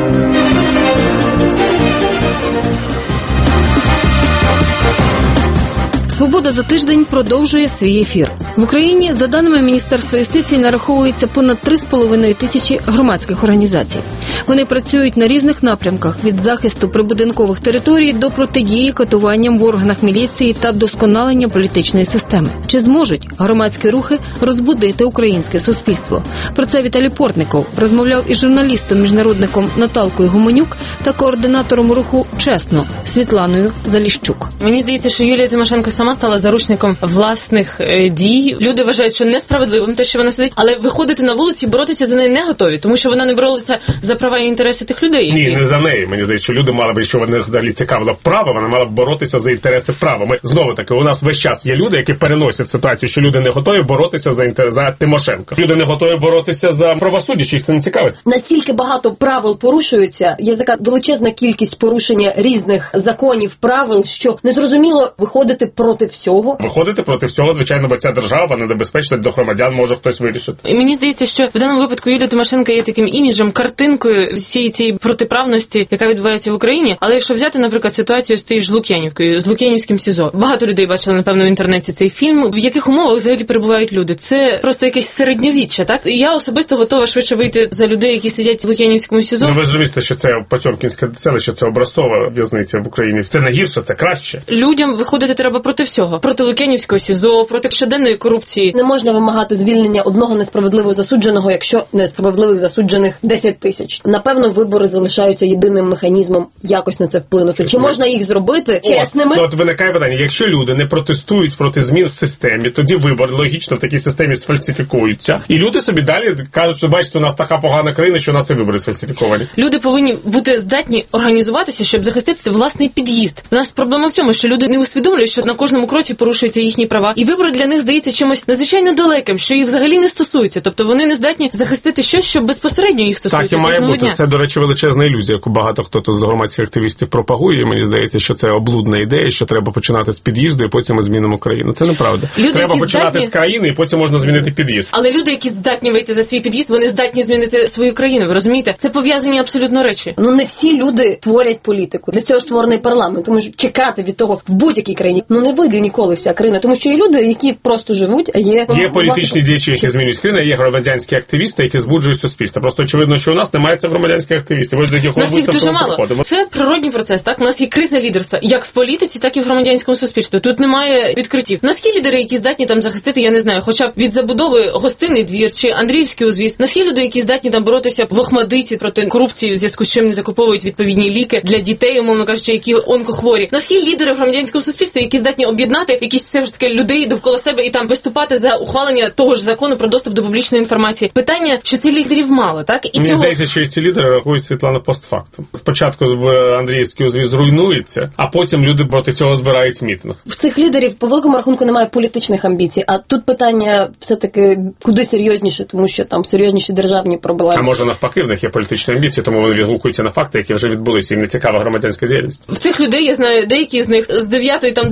«Свобода за тиждень» продовжує свій ефір. В Україні, за даними Міністерства юстиції, нараховується понад 3,5 тисячі громадських організацій. Вони працюють на різних напрямках – від захисту прибудинкових територій до протидії катуванням в органах міліції та вдосконалення політичної системи. Чи зможуть громадські рухи розбудити українське суспільство? Про це Віталій Портников розмовляв із журналістом-міжнародником Наталкою Гуменюк та координатором руху «Чесно» Світланою Заліщук. Мені здається, що Юлія Тимошенко сама стала заручником власних дій. Люди вважають, що несправедливим те, що вона сидить, але виходити на вулиці і боротися за неї не готові, тому що вона не боролася за права і інтереси тих людей. Ні, не за неї. Мені здається, що люди мали б, що вони взагалі цікавило право, вона мала б боротися за інтереси права. Ми знову таки, у нас весь час є люди, які переносять ситуацію, що люди не готові боротися за Тимошенко. Люди не готові боротися за правосуддя, чи їх це не цікавить. Настільки багато правил порушуються, є така величезна кількість порушення різних законів, правил, що незрозуміло виходити проти всього. Виходити проти всього, звичайно, бо ця держава небезпечна для громадян, може хтось вирішити. І мені здається, що в даному випадку Юлія Тимошенко є таким іміджем, картинкою всієї цієї протиправності, яка відбувається в Україні. Але якщо взяти, наприклад, ситуацію з тією ж Лук'янівкою, з Лук'янівським СІЗО. Багато людей бачили, напевно, в інтернеті цей фільм. В яких умовах взагалі перебувають люди? Це просто якесь середньовіччя, так? І я особисто готова швидше вийти за людей, які сидять в Лук'янівському СІЗО. Ну, ви зрозумієте, що це Потьомкінське селище, це образцова в'язниця в Україні. Це не гірше, це краще. Людям виходити треба проти всього. Проти Лук'янівського СІЗО, проти щоденної корупції. Не можна вимагати звільнення одного несправедливо засудженого, якщо несправедливих засуджених 10 тисяч. Напевно, вибори залишаються єдиним механізмом якось на це вплинути. Чи можна їх зробити чесними? От виникає питання, якщо люди не протестують проти змін в системі, тоді вибори логічно в такій системі сфальсифікуються. І люди собі далі кажуть, що бачите, у нас така погана країна, що у нас і вибори сфальсифіковані. Люди повинні бути здатні організуватися, щоб захистити власний під'їзд. У нас проблема в цьому, що люди не усвідомлюють, що на кожному кроці порушуються їхні права. І вибори для них здається чимось надзвичайно далеким, що їх взагалі не стосується. Тобто вони не здатні захистити щось, що безпосередньо їх стосується. Так і має бути. Дня. Це, до речі, величезна ілюзія, яку багато хто тут з громадських активістів пропагує. І мені здається, що це облудна ідея, що треба починати з під'їзду і потім ми змінимо країну. Це неправда. Люди, треба починати з країни і потім можна змінити під'їзд. Але люди, які здатні вийти за свій під'їзд, вони здатні змінити свою країну. Ви розумієте? Це пов'язані абсолютно речі. Ну не всі люди творять політику. Для цього створений парламент. Тому що чекати від того в будь-якій країні не вийде ніколи вся країна. Тому що є люди, які просто живуть, а є політичні діячі, які змінюють країну, є громадянські активісти, які збуджують суспільство. Просто очевидно, що у нас немає цих громадянських активістів. Ось до яких нас їх дуже мало. Це природній процес. Так, у нас є криза лідерства, як в політиці, так і в громадянському суспільстві. Тут немає відкриттів. У нас є лідери, які здатні там захистити, я не знаю, хоча б від забудови Гостинний двір чи Андріївський узвіз. У нас є люди, які здатні там боротися в Охмадиті проти корупції, в зв'язку з чим не закуповують відповідні ліки для дітей, умовно кажучи, які онкохворі. У нас є лідери в громадянському суспільстві, які здатні об'єднати якісь все ж таки людей довкола себе і там виступати за ухвалення того ж закону про доступ до публічної інформації. Питання, що цих лідерів мало, так? І мені здається, що і ці лідери рахують Світлана постфактум. Спочатку Андріївський узвіз руйнується, а потім люди проти цього збирають мітинг. В цих лідерів по великому рахунку немає політичних амбіцій, а тут питання все-таки куди серйозніше, тому що там серйозніші державні проблеми. А може навпаки, в них є політичні амбіції, тому вони відгукуються на факти, які вже відбулися, їм не цікава громадянська діяльність. В цих людей, я знаю, деякі з них з 9 там до 9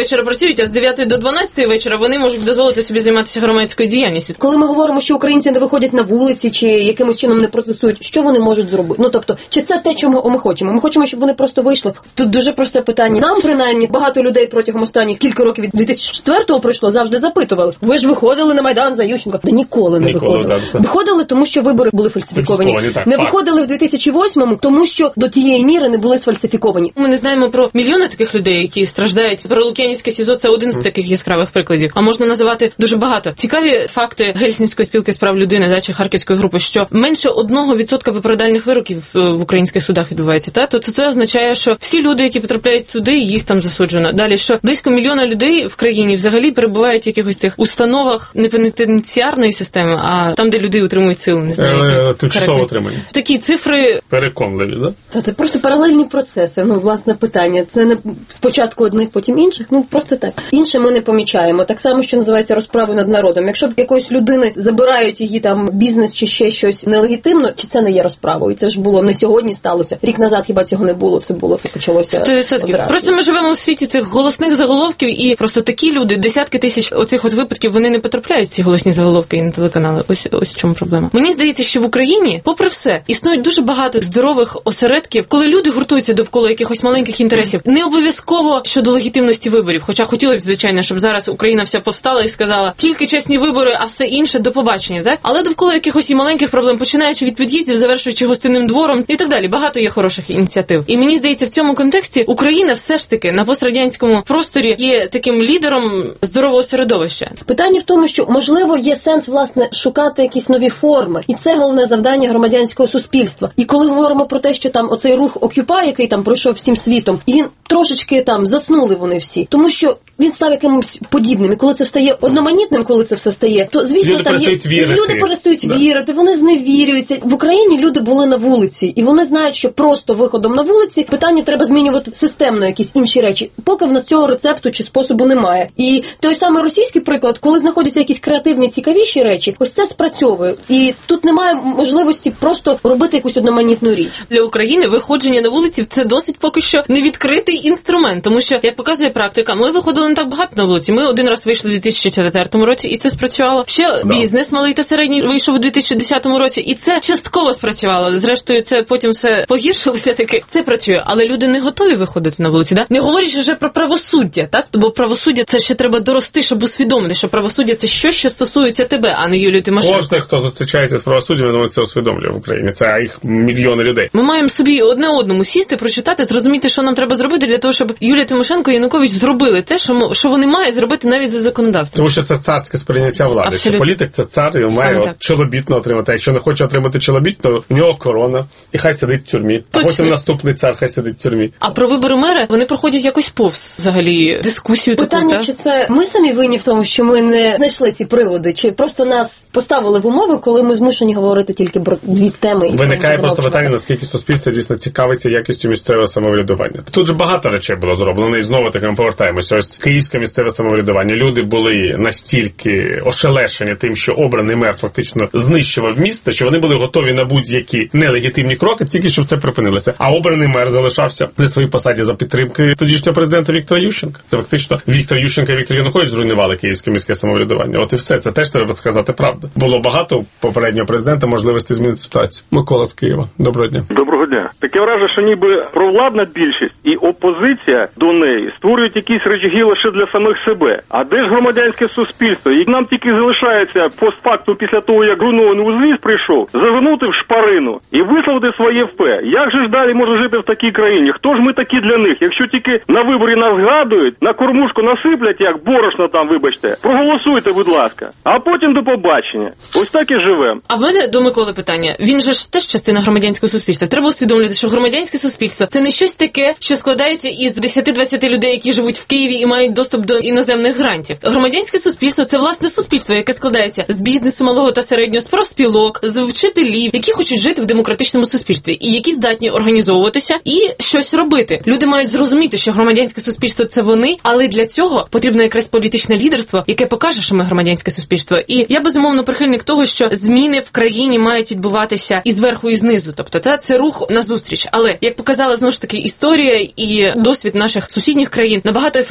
вечора працюють, а з 9 до 12 вечора вони можуть дозволити собі займатися громадською діяльністю. Коли ми говоримо, що українці не виходять на вулиці чи якимось чином не протестують, що вони можуть зробити? Ну, тобто, чи це те, чого ми хочемо? Ми хочемо, щоб вони просто вийшли. Тут дуже просте питання. Нам, принаймні, багато людей протягом останніх кілька років від 2004-го пройшло, завжди запитували. Ви ж виходили на Майдан за Ющенка? Да ніколи не виходили. Виходили, тому що вибори були фальсифіковані. Не виходили в 2008-му, тому що до тієї міри не були сфальсифіковані. Ми не знаємо про мільйони таких людей, які страждають. Про Лук'янівське СІЗО це один з таких яскравих прикладів. А можна називати дуже багато. Цікаві факти Гельсінської спілки з прав людини, чи Харківської групи, що менше 1% виправдальних вироків в українських судах відбувається. То це означає, що всі люди, які потрапляють в суди, їх там засуджено. Далі, що близько мільйона людей в країні взагалі перебувають в якихось тих установах не пенітенціарної системи, а там, де люди утримують силу, не знаю. Тимчасово отримання. Такі цифри переконливі, да? Та це просто паралельні процеси. Ну, власне питання. Це не спочатку одних, потім інших. Ну, просто так. Інше ми не помічаємо. Так само, що називається розправою над народом. Якщо в якоїсь людини забирають її там бізнес чи ще щось нелегітимно, чи це не є розправою? Це ж було не сьогодні сталося. Рік назад хіба цього не було? Це почалося 100%. Просто ми живемо в світі цих голосних заголовків, і просто такі люди, десятки тисяч оцих от випадків, вони не потрапляють в ці голосні заголовки і на телеканали. Ось в чому проблема. Мені здається, що в Україні, попри все, існують дуже багато здорових осередків, коли люди гуртуються довкола якихось маленьких інтересів. Не обов'язково щодо легітимності виборів, хоча хотілося б, звичайно, щоб зараз Україна вся повстала і сказала, тільки чесні вибори, а все інше до побачення, так? Але довкола якихось і маленьких проблем, починаючи від під'їздів, завершуючи гостинним двором і так далі. Багато є хороших ініціатив. І мені здається, в цьому контексті Україна все ж таки на пострадянському просторі є таким лідером здорового середовища. Питання в тому, що, можливо, є сенс, власне, шукати якісь нові форми. І це головне завдання громадянського суспільства. І коли говоримо про те, що там оцей рух Occupy, який там пройшов всім світом, і він трошечки там заснули вони всі. Тому що він став якимось подібним. І коли це стає одноманітним, коли це все стає, то, звісно, люди там люди перестають вірити, вони зневірюються. В Україні люди були на вулиці, і вони знають, що просто виходом на вулиці питання треба змінювати системно якісь інші речі. Поки в нас цього рецепту чи способу немає. І той самий російський приклад, коли знаходяться якісь креативні, цікавіші речі, ось це спрацьовує. І тут немає можливості просто робити якусь одноманітну річ. Для України виходження на вулиці – це досить поки що невідкритий інструмент, тому що, як показує практика, ми виходили не так багато на вулиці. Ми один раз вийшли в 2004 році, і це спрацювало. Ще бізнес малий та середній вийшов у 2010 році, і це частково спрацювало. Зрештою, це потім все погіршилося таки. Це працює, але люди не готові виходити на вулиці, да? Не говорячи вже про правосуддя, так? Бо правосуддя це ще треба дорости, щоб усвідомити, що правосуддя це щось, що стосується тебе, а не Юлії Тимошенко. Кожен, хто зустрічається з правосуддям, я думаю, це усвідомлює в Україні. Це їх мільйони людей. Ми маємо собі одне одному сісти, прочитати, зрозуміти, що нам треба зробити для того, щоб Юлія Тимошенко і Янукович зробили те, що вони мають зробити навіть за законодавством. Тому що це царське сприйняття влади. Абсолютно. Що політик – це цар, і має чолобітно отримати. Якщо не хоче отримати чолобіт, то в нього корона, і хай сидить в тюрмі. А потім наступний цар хай сидить в тюрмі. А про вибори мера, вони проходять якось повз, взагалі, дискусію таку, питання, чи це ми самі винні в тому, що ми не знайшли ці приводи, чи просто нас поставили в умови, коли ми змушені говорити тільки про дві теми. Виникає просто питання, наскільки суспільство дійсно цікавиться якістю місцевого самоврядування. Тут же багато речей було зроблено, і знову таки ми повертаємося. Ось київське місцеве самоврядування. Люди були настільки ошелешені тим, що обраний мер фактично знищував місто, що вони були готові на будь-які нелегітимні кроки, тільки щоб це припинилося. А обраний мер залишався при своїй посаді за підтримки тодішнього президента Віктора Ющенка. Це фактично Віктор Ющенко і Віктор Янукович зруйнували київське міське самоврядування. От і все. Це теж треба сказати правду. Було багато попереднього президента можливості змінити ситуацію. Микола з Києва. Доброго дня. Доброго дня. Таке враження, що ніби провладна більшість і опозиція до неї створюють якісь речаги лише для самих себе. А де ж громадянське суспільство? І нам тільки залишається постфакту після того, як руйнований узвіз прийшов, завернути в шпарину і висловити своє ВП. Як же ж далі може жити в такій країні? Хто ж ми такі для них? Якщо тільки на виборі нас згадують, на кормушку насиплять, як борошно там, вибачте, проголосуйте, будь ласка. А потім до побачення. Ось так і живемо. А в мене до Миколи питання. Він же ж теж частина громадянського суспільства. Треба усвідомлювати, що громадянське суспільство – це не щось таке, що складається із 10-20 людей, які живуть в Києві і мають доступ до іноземних грантів. Громадянське суспільство – це, власне, суспільство, яке складається з бізнесу малого та середнього, з профспілок, з вчителів, які хочуть жити в демократичному суспільстві і які здатні організовуватися і щось робити. Люди мають зрозуміти, що громадянське суспільство – це вони, але для цього потрібно якраз політичне лідерство, яке покаже, що ми громадянське суспільство. І я, безумовно, прихильник того, що зміни в країні мають відбуватися і зверху, і знизу. Тобто, це рух назустріч. Але, як показала, знову ж таки, історія і досвід наших сусідніх країн, набагато ефективніше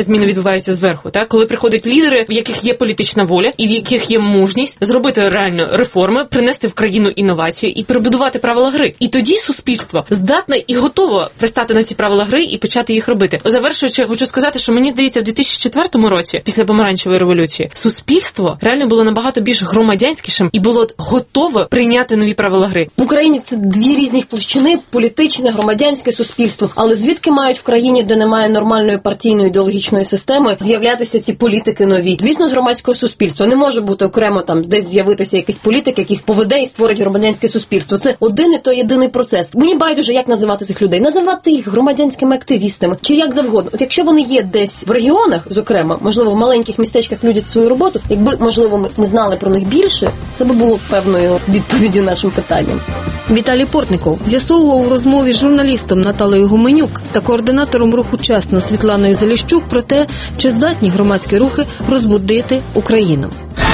зміни відбуваються зверху. Так, коли приходять лідери, в яких є політична воля і в яких є мужність зробити реально реформи, принести в країну інновації і перебудувати правила гри. І тоді суспільство здатне і готово пристати на ці правила гри і почати їх робити. Завершуючи, я хочу сказати, що мені здається, в 2004 році, після помаранчевої революції, суспільство реально було набагато більш громадянськішим і було готове прийняти нові правила гри. В Україні це дві різних площини: політичне, громадянське суспільство. Але звідки мають в країні, де немає нормальної партійної ідеологічної системи, з'являтися ці політики нові? Звісно, з громадського суспільства. Не може бути окремо там десь з'явитися якийсь політик, який поведе і створить громадянське суспільство. Це один і той єдиний процес. Мені байдуже, як називати цих людей. Називати їх громадянськими активістами чи як завгодно. От якщо вони є десь в регіонах, зокрема, можливо, в маленьких містечках людять свою роботу, якби, можливо, ми знали про них більше, це би було певною відповіддю нашим питанням. Віталій Портников з'ясовував у розмові з журналістом Наталею Гуменюк та координатором руху «Чесно» Світланою Заліщук про те, чи здатні громадські рухи розбудити Україну.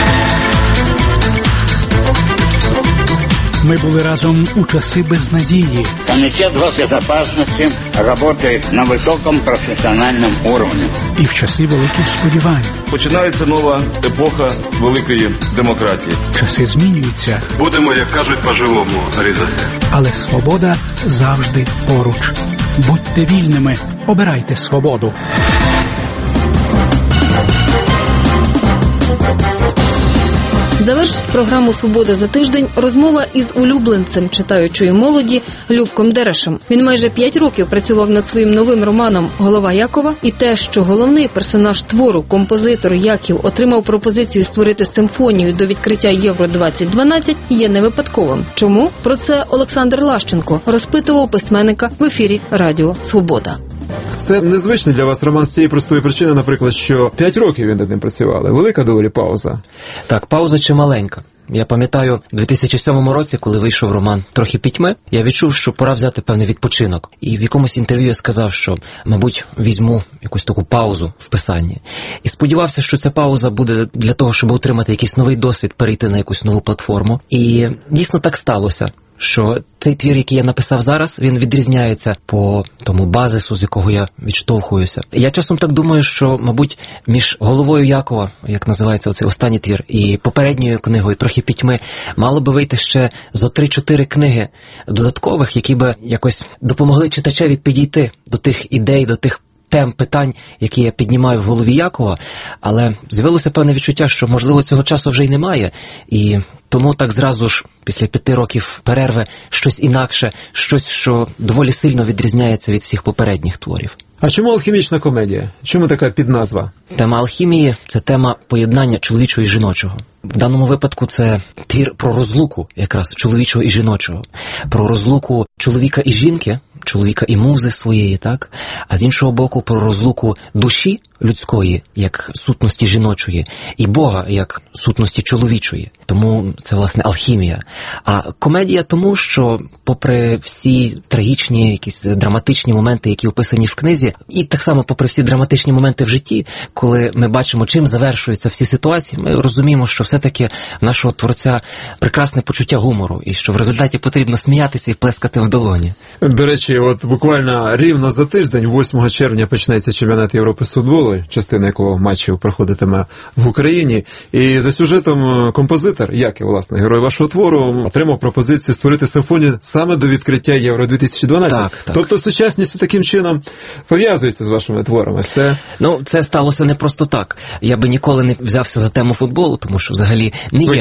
Мы были разом у часы безнадеги. Комитет госбезопасности работает на высоком профессиональном уровне. І в часи великих сподівань. Починається нова епоха великої демократії. Часи змінюються. Будемо, як кажуть, по-живому різати. Але свобода завжди поруч. Будьте вільними, обирайте свободу. Завершить програму «Свобода за тиждень» розмова із улюбленцем читаючої молоді Любком Дерешем. Він майже 5 років працював над своїм новим романом «Голова Якова», і те, що головний персонаж твору, композитор Яків, отримав пропозицію створити симфонію до відкриття Євро-2012, є не випадковим. Чому? Про це Олександр Лащенко розпитував письменника в ефірі Радіо Свобода. Це незвичний для вас роман з цієї простої причини, наприклад, що 5 років він над ним працювали. Велика доволі пауза. Так, пауза чи маленька. Я пам'ятаю, у 2007 році, коли вийшов роман «Трохи пітьми», я відчув, що пора взяти певний відпочинок. І в якомусь інтерв'ю я сказав, що, мабуть, візьму якусь таку паузу в писанні. І сподівався, що ця пауза буде для того, щоб отримати якийсь новий досвід, перейти на якусь нову платформу. І дійсно так сталося, що цей твір, який я написав зараз, він відрізняється по тому базису, з якого я відштовхуюся. Я часом так думаю, що, мабуть, між «Головою Якова», як називається оцей останній твір, і попередньою книгою «Трохи пітьми», мало би вийти ще зо 3-4 книги додаткових, які би якось допомогли читачеві підійти до тих ідей, до тих тем, питань, які я піднімаю в «Голові Якова», але з'явилося певне відчуття, що, можливо, цього часу вже й немає, і тому так зразу ж, після 5 років перерви, щось інакше, щось, що доволі сильно відрізняється від всіх попередніх творів. А чому алхімічна комедія? Чому така підназва? Тема алхімії – це тема поєднання чоловічого і жіночого. В даному випадку це твір про розлуку якраз чоловічого і жіночого. Про розлуку чоловіка і жінки, чоловіка і музи своєї, так? А з іншого боку, про розлуку душі людської, як сутності жіночої, і Бога, як сутності чоловічої. Тому це, власне, алхімія. А комедія тому, що попри всі трагічні, якісь драматичні моменти, які описані в книзі, і так само попри всі драматичні моменти в житті, коли ми бачимо, чим завершуються всі ситуації, ми розуміємо, що все-таки в нашого творця прекрасне почуття гумору, і що в результаті потрібно сміятися і плескати в долоні. До речі, от буквально рівно за тиждень, 8 червня, почнеться чемпіонат Європи з футболу, частина якого матчів проходитиме в Україні. І за сюжетом композитор Яків, власне, герой вашого твору, отримав пропозицію створити симфонію саме до відкриття Євро-2012. Так. Тобто сучасність таким чином пов'язується з вашими творами. Це сталося не просто так. Я би ніколи не взявся за тему футболу, тому що взагалі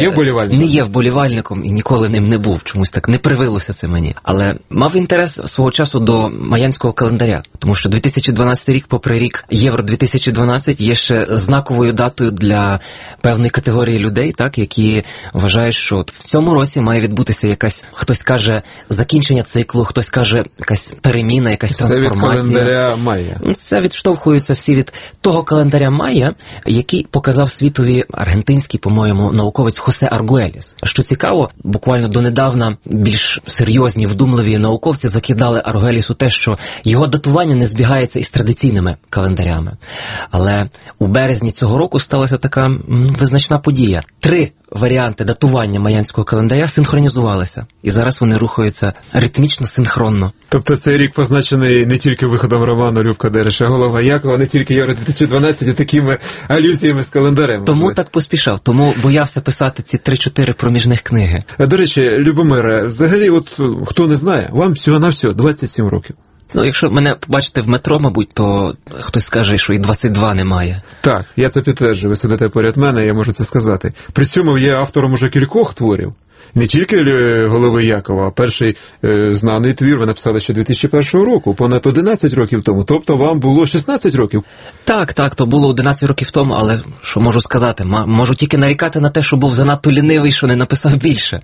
не є вболівальником і ніколи ним не був. Чомусь так не привилося це мені. Але мав інтерес свого часу до майянського календаря, тому що 2012 рік, попри рік Євро-2012, є ще знаковою датою для певної категорії людей, так, які вважають, що от в цьому році має відбутися якась, хтось каже, закінчення циклу, хтось каже, якась переміна, якась трансформація. Це від календаря Майя. Це відштовхуються всі від того календаря Майя, який показав світові аргентинський, по-моєму, науковець Хосе Аргуеліс. Що цікаво, буквально донедавна більш серйозні, вдумливі науковці закидали Аргуелісу те, що його датування не збігається із традиційними календарями. Але у березні цього року сталася така визначна подія. 3 варіанти датування майянського календаря синхронізувалися. І зараз вони рухаються ритмічно, синхронно. Тобто цей рік позначений не тільки виходом роману Любка Дереша «Голова Якова», не тільки Євро-2012, а такими алюзіями з календарем. Тому так поспішав, тому боявся писати ці 3-4 проміжних книги. До речі, Любомире, взагалі, от хто не знає, вам всього-навсього 27 років. Ну, якщо мене побачите в метро, мабуть, то хтось скаже, що і 22 немає. Так, я це підтверджую, ви сидите поряд мене, я можу це сказати. При цьому є автором уже кількох творів. Не тільки «Голови Якова», а перший знаний твір ви написали ще 2001 року, понад 11 років тому. Тобто вам було 16 років. Так, то було 11 років тому, але що можу сказати? Можу тільки нарікати на те, що був занадто лінивий, що не написав більше.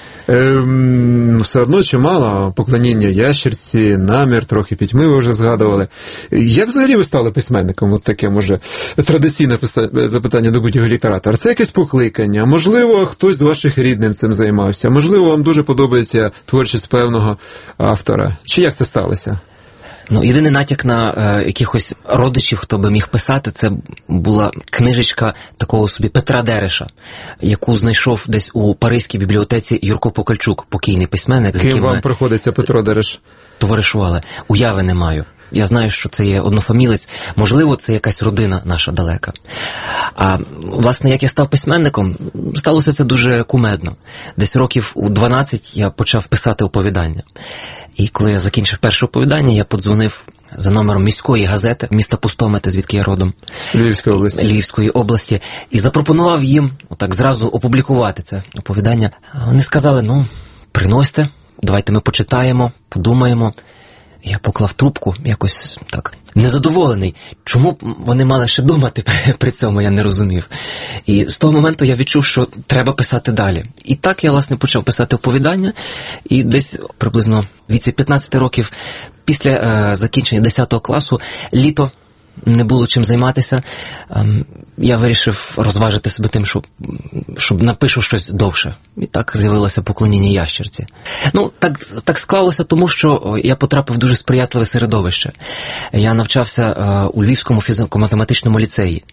Все одно чимало поклоніння ящерці, намір, трохи пітьми ви вже згадували. Як взагалі ви стали письменником? От таке, може, традиційне запитання до будь-якого літератора. Це якесь покликання? Можливо, хтось з ваших рідним цим займався? Можливо, вам дуже подобається творчість певного автора? Чи як це сталося? Ну, єдиний натяк на якихось родичів, хто би міг писати, це була книжечка такого собі Петра Дереша, яку знайшов десь у Паризькій бібліотеці Юрко Покальчук, покійний письменник. Ким вам приходиться Петро Дереш? Товаришували. Уяви не маю. Я знаю, що це є однофамілець, можливо, це якась родина наша далека. А, власне, як я став письменником, сталося це дуже кумедно. Десь років у 12 я почав писати оповідання. І коли я закінчив перше оповідання, я подзвонив за номером міської газети міста Пустомети, звідки я родом. Львівської області. І запропонував їм отак зразу опублікувати це оповідання. Вони сказали, приносьте, давайте ми почитаємо, подумаємо. Я поклав трубку, якось так, незадоволений. Чому вони мали ще думати при цьому, я не розумів. І з того моменту я відчув, що треба писати далі. І так я, власне, почав писати оповідання. І десь приблизно в віці 15 років, після закінчення 10 класу, літо, не було чим займатися, я вирішив розважити себе тим, щоб напишу щось довше. І так з'явилося поклоніння ящерці. Так склалося тому, що я потрапив в дуже сприятливе середовище. Я навчався у Львівському фізико-математичному ліцеї.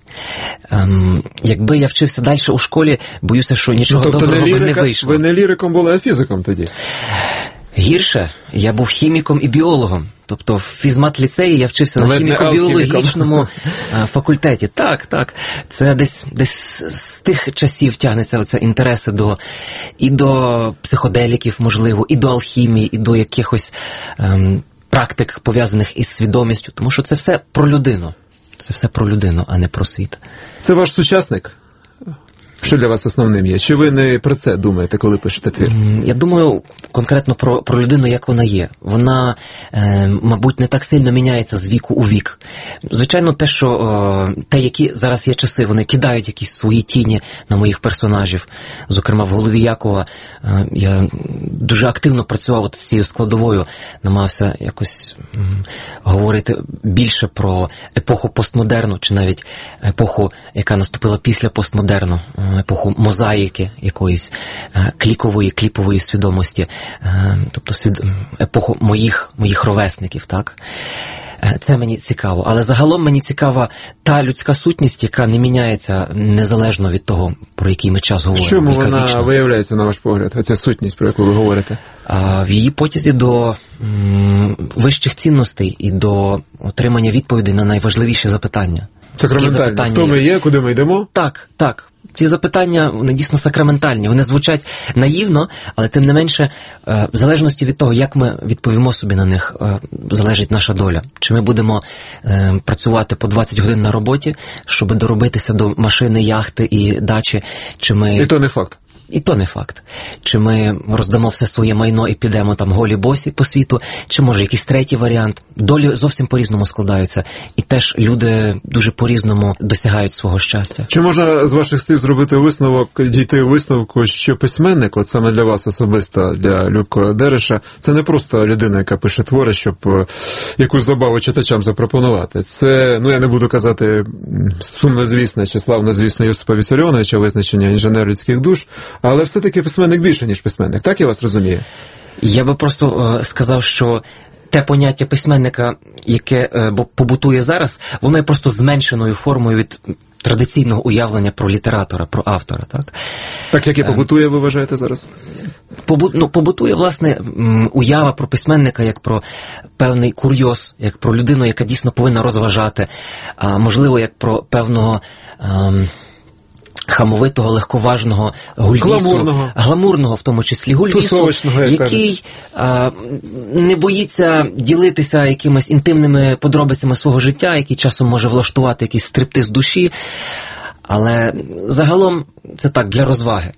Якби я вчився далі у школі, боюся, що нічого доброго би не вийшло. Ви не ліриком були, а фізиком тоді? Гірше, я був хіміком і біологом. Тобто в фізмат-ліцеї я вчився на хіміко-біологічному факультеті. Так. Це десь з тих часів тягнеться оце інтереси до психоделіків, можливо, і до алхімії, і до якихось практик, пов'язаних із свідомістю. Тому що це все про людину. Це все про людину, а не про світ. Це ваш сучасник? Що для вас основним є? Чи ви не про це думаєте, коли пишете твір? Я думаю конкретно про людину, як вона є. Вона, мабуть, не так сильно міняється з віку у вік. Звичайно, які зараз є часи, вони кидають якісь свої тіні на моїх персонажів. Зокрема, в «Голові Якова» я дуже активно працював з цією складовою, намагався якось говорити більше про епоху постмодерну, чи навіть епоху, яка наступила після постмодерну. Епоху мозаїки якоїсь кліпової свідомості, тобто епоху моїх ровесників, так? Це мені цікаво. Але загалом мені цікава та людська сутність, яка не міняється незалежно від того, про який ми час говоримо. В чому вона виявляється, на ваш погляд, ця сутність, про яку ви говорите? В її потязі до вищих цінностей і до отримання відповідей на найважливіші запитання. Сакраментальні. Хто ми є, куди ми йдемо? Так. Ці запитання, вони дійсно сакраментальні. Вони звучать наївно, але тим не менше, в залежності від того, як ми відповімо собі на них, залежить наша доля. Чи ми будемо працювати по 20 годин на роботі, щоб доробитися до машини, яхти і дачі, чи ми... І то не факт. І то не факт. Чи ми роздамо все своє майно і підемо там голі босі по світу, чи може якийсь третій варіант. Долі зовсім по-різному складаються. І теж люди дуже по-різному досягають свого щастя. Чи можна з ваших слів зробити висновок, дійти висновку, що письменник, от саме для вас особисто, для Любка Дереша, це не просто людина, яка пише твори, щоб якусь забаву читачам запропонувати. Це, я не буду казати сумнозвісне чи славнозвісне Йосипа Вісаріоновича визначення інженер людських душ, але все-таки письменник більше, ніж письменник. Так я вас розумію? Я би просто сказав, що те поняття письменника, яке побутує зараз, воно є просто зменшеною формою від традиційного уявлення про літератора, про автора. Так як і побутує, ви вважаєте зараз? Побутує, власне, уява про письменника як про певний курйоз, як про людину, яка дійсно повинна розважати, а можливо, як про певного хамовитого, легковажного гульдісту, гламурного в тому числі гульдісту, який не боїться ділитися якимись інтимними подробицями свого життя, який часом може влаштувати якийсь стриптиз душі, але загалом це так, для розваги.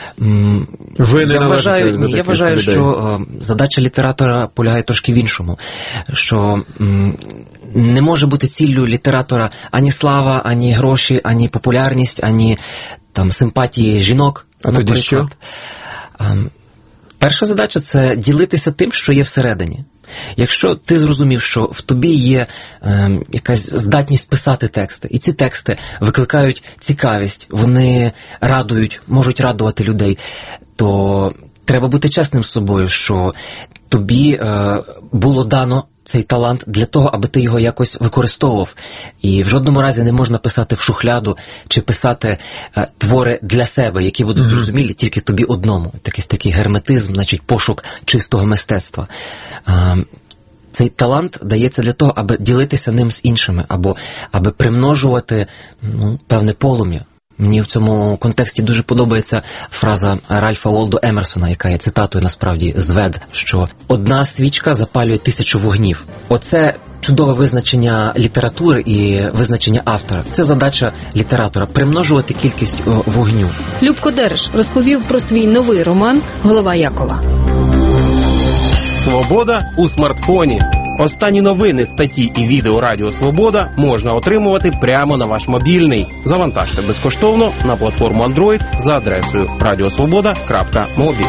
Я вважаю, що задача літератора полягає трошки в іншому, що не може бути ціллю літератора ані слава, ані гроші, ані популярність, ані там симпатії жінок. А тоді що? Перша задача – це ділитися тим, що є всередині. Якщо ти зрозумів, що в тобі є якась здатність писати тексти, і ці тексти викликають цікавість, вони радують, можуть радувати людей, то треба бути чесним з собою, що тобі було дано цей талант для того, аби ти його якось використовував. І в жодному разі не можна писати в шухляду чи писати твори для себе, які будуть зрозумілі тільки тобі одному. Такий герметизм, значить пошук чистого мистецтва. Цей талант дається для того, аби ділитися ним з іншими, або аби примножувати певне полум'я. Мені в цьому контексті дуже подобається фраза Ральфа Уолдо Емерсона, яка є цитатою насправді з Вед, що «одна свічка запалює 1000 вогнів». Оце чудове визначення літератури і визначення автора. Це задача літератора – примножувати кількість вогню. Любко Дереш розповів про свій новий роман «Голова Якова». Свобода у смартфоні. Останні новини, статті і відео Радіо Свобода можна отримувати прямо на ваш мобільний. Завантажте безкоштовно на платформу Android за адресою radiosvoboda.mobi.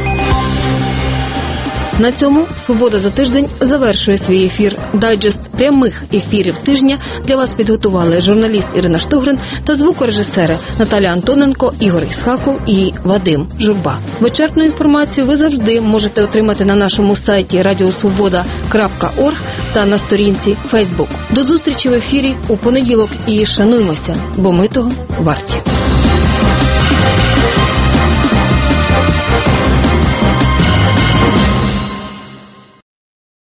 На цьому «Свобода за тиждень» завершує свій ефір. Дайджест прямих ефірів тижня для вас підготували журналіст Ірина Штогрин та звукорежисери Наталя Антоненко, Ігор Ісхаков і Вадим Журба. Вичерпну інформацію ви завжди можете отримати на нашому сайті radiosvoboda.org та на сторінці Facebook. До зустрічі в ефірі у понеділок і шануймося, бо ми того варті.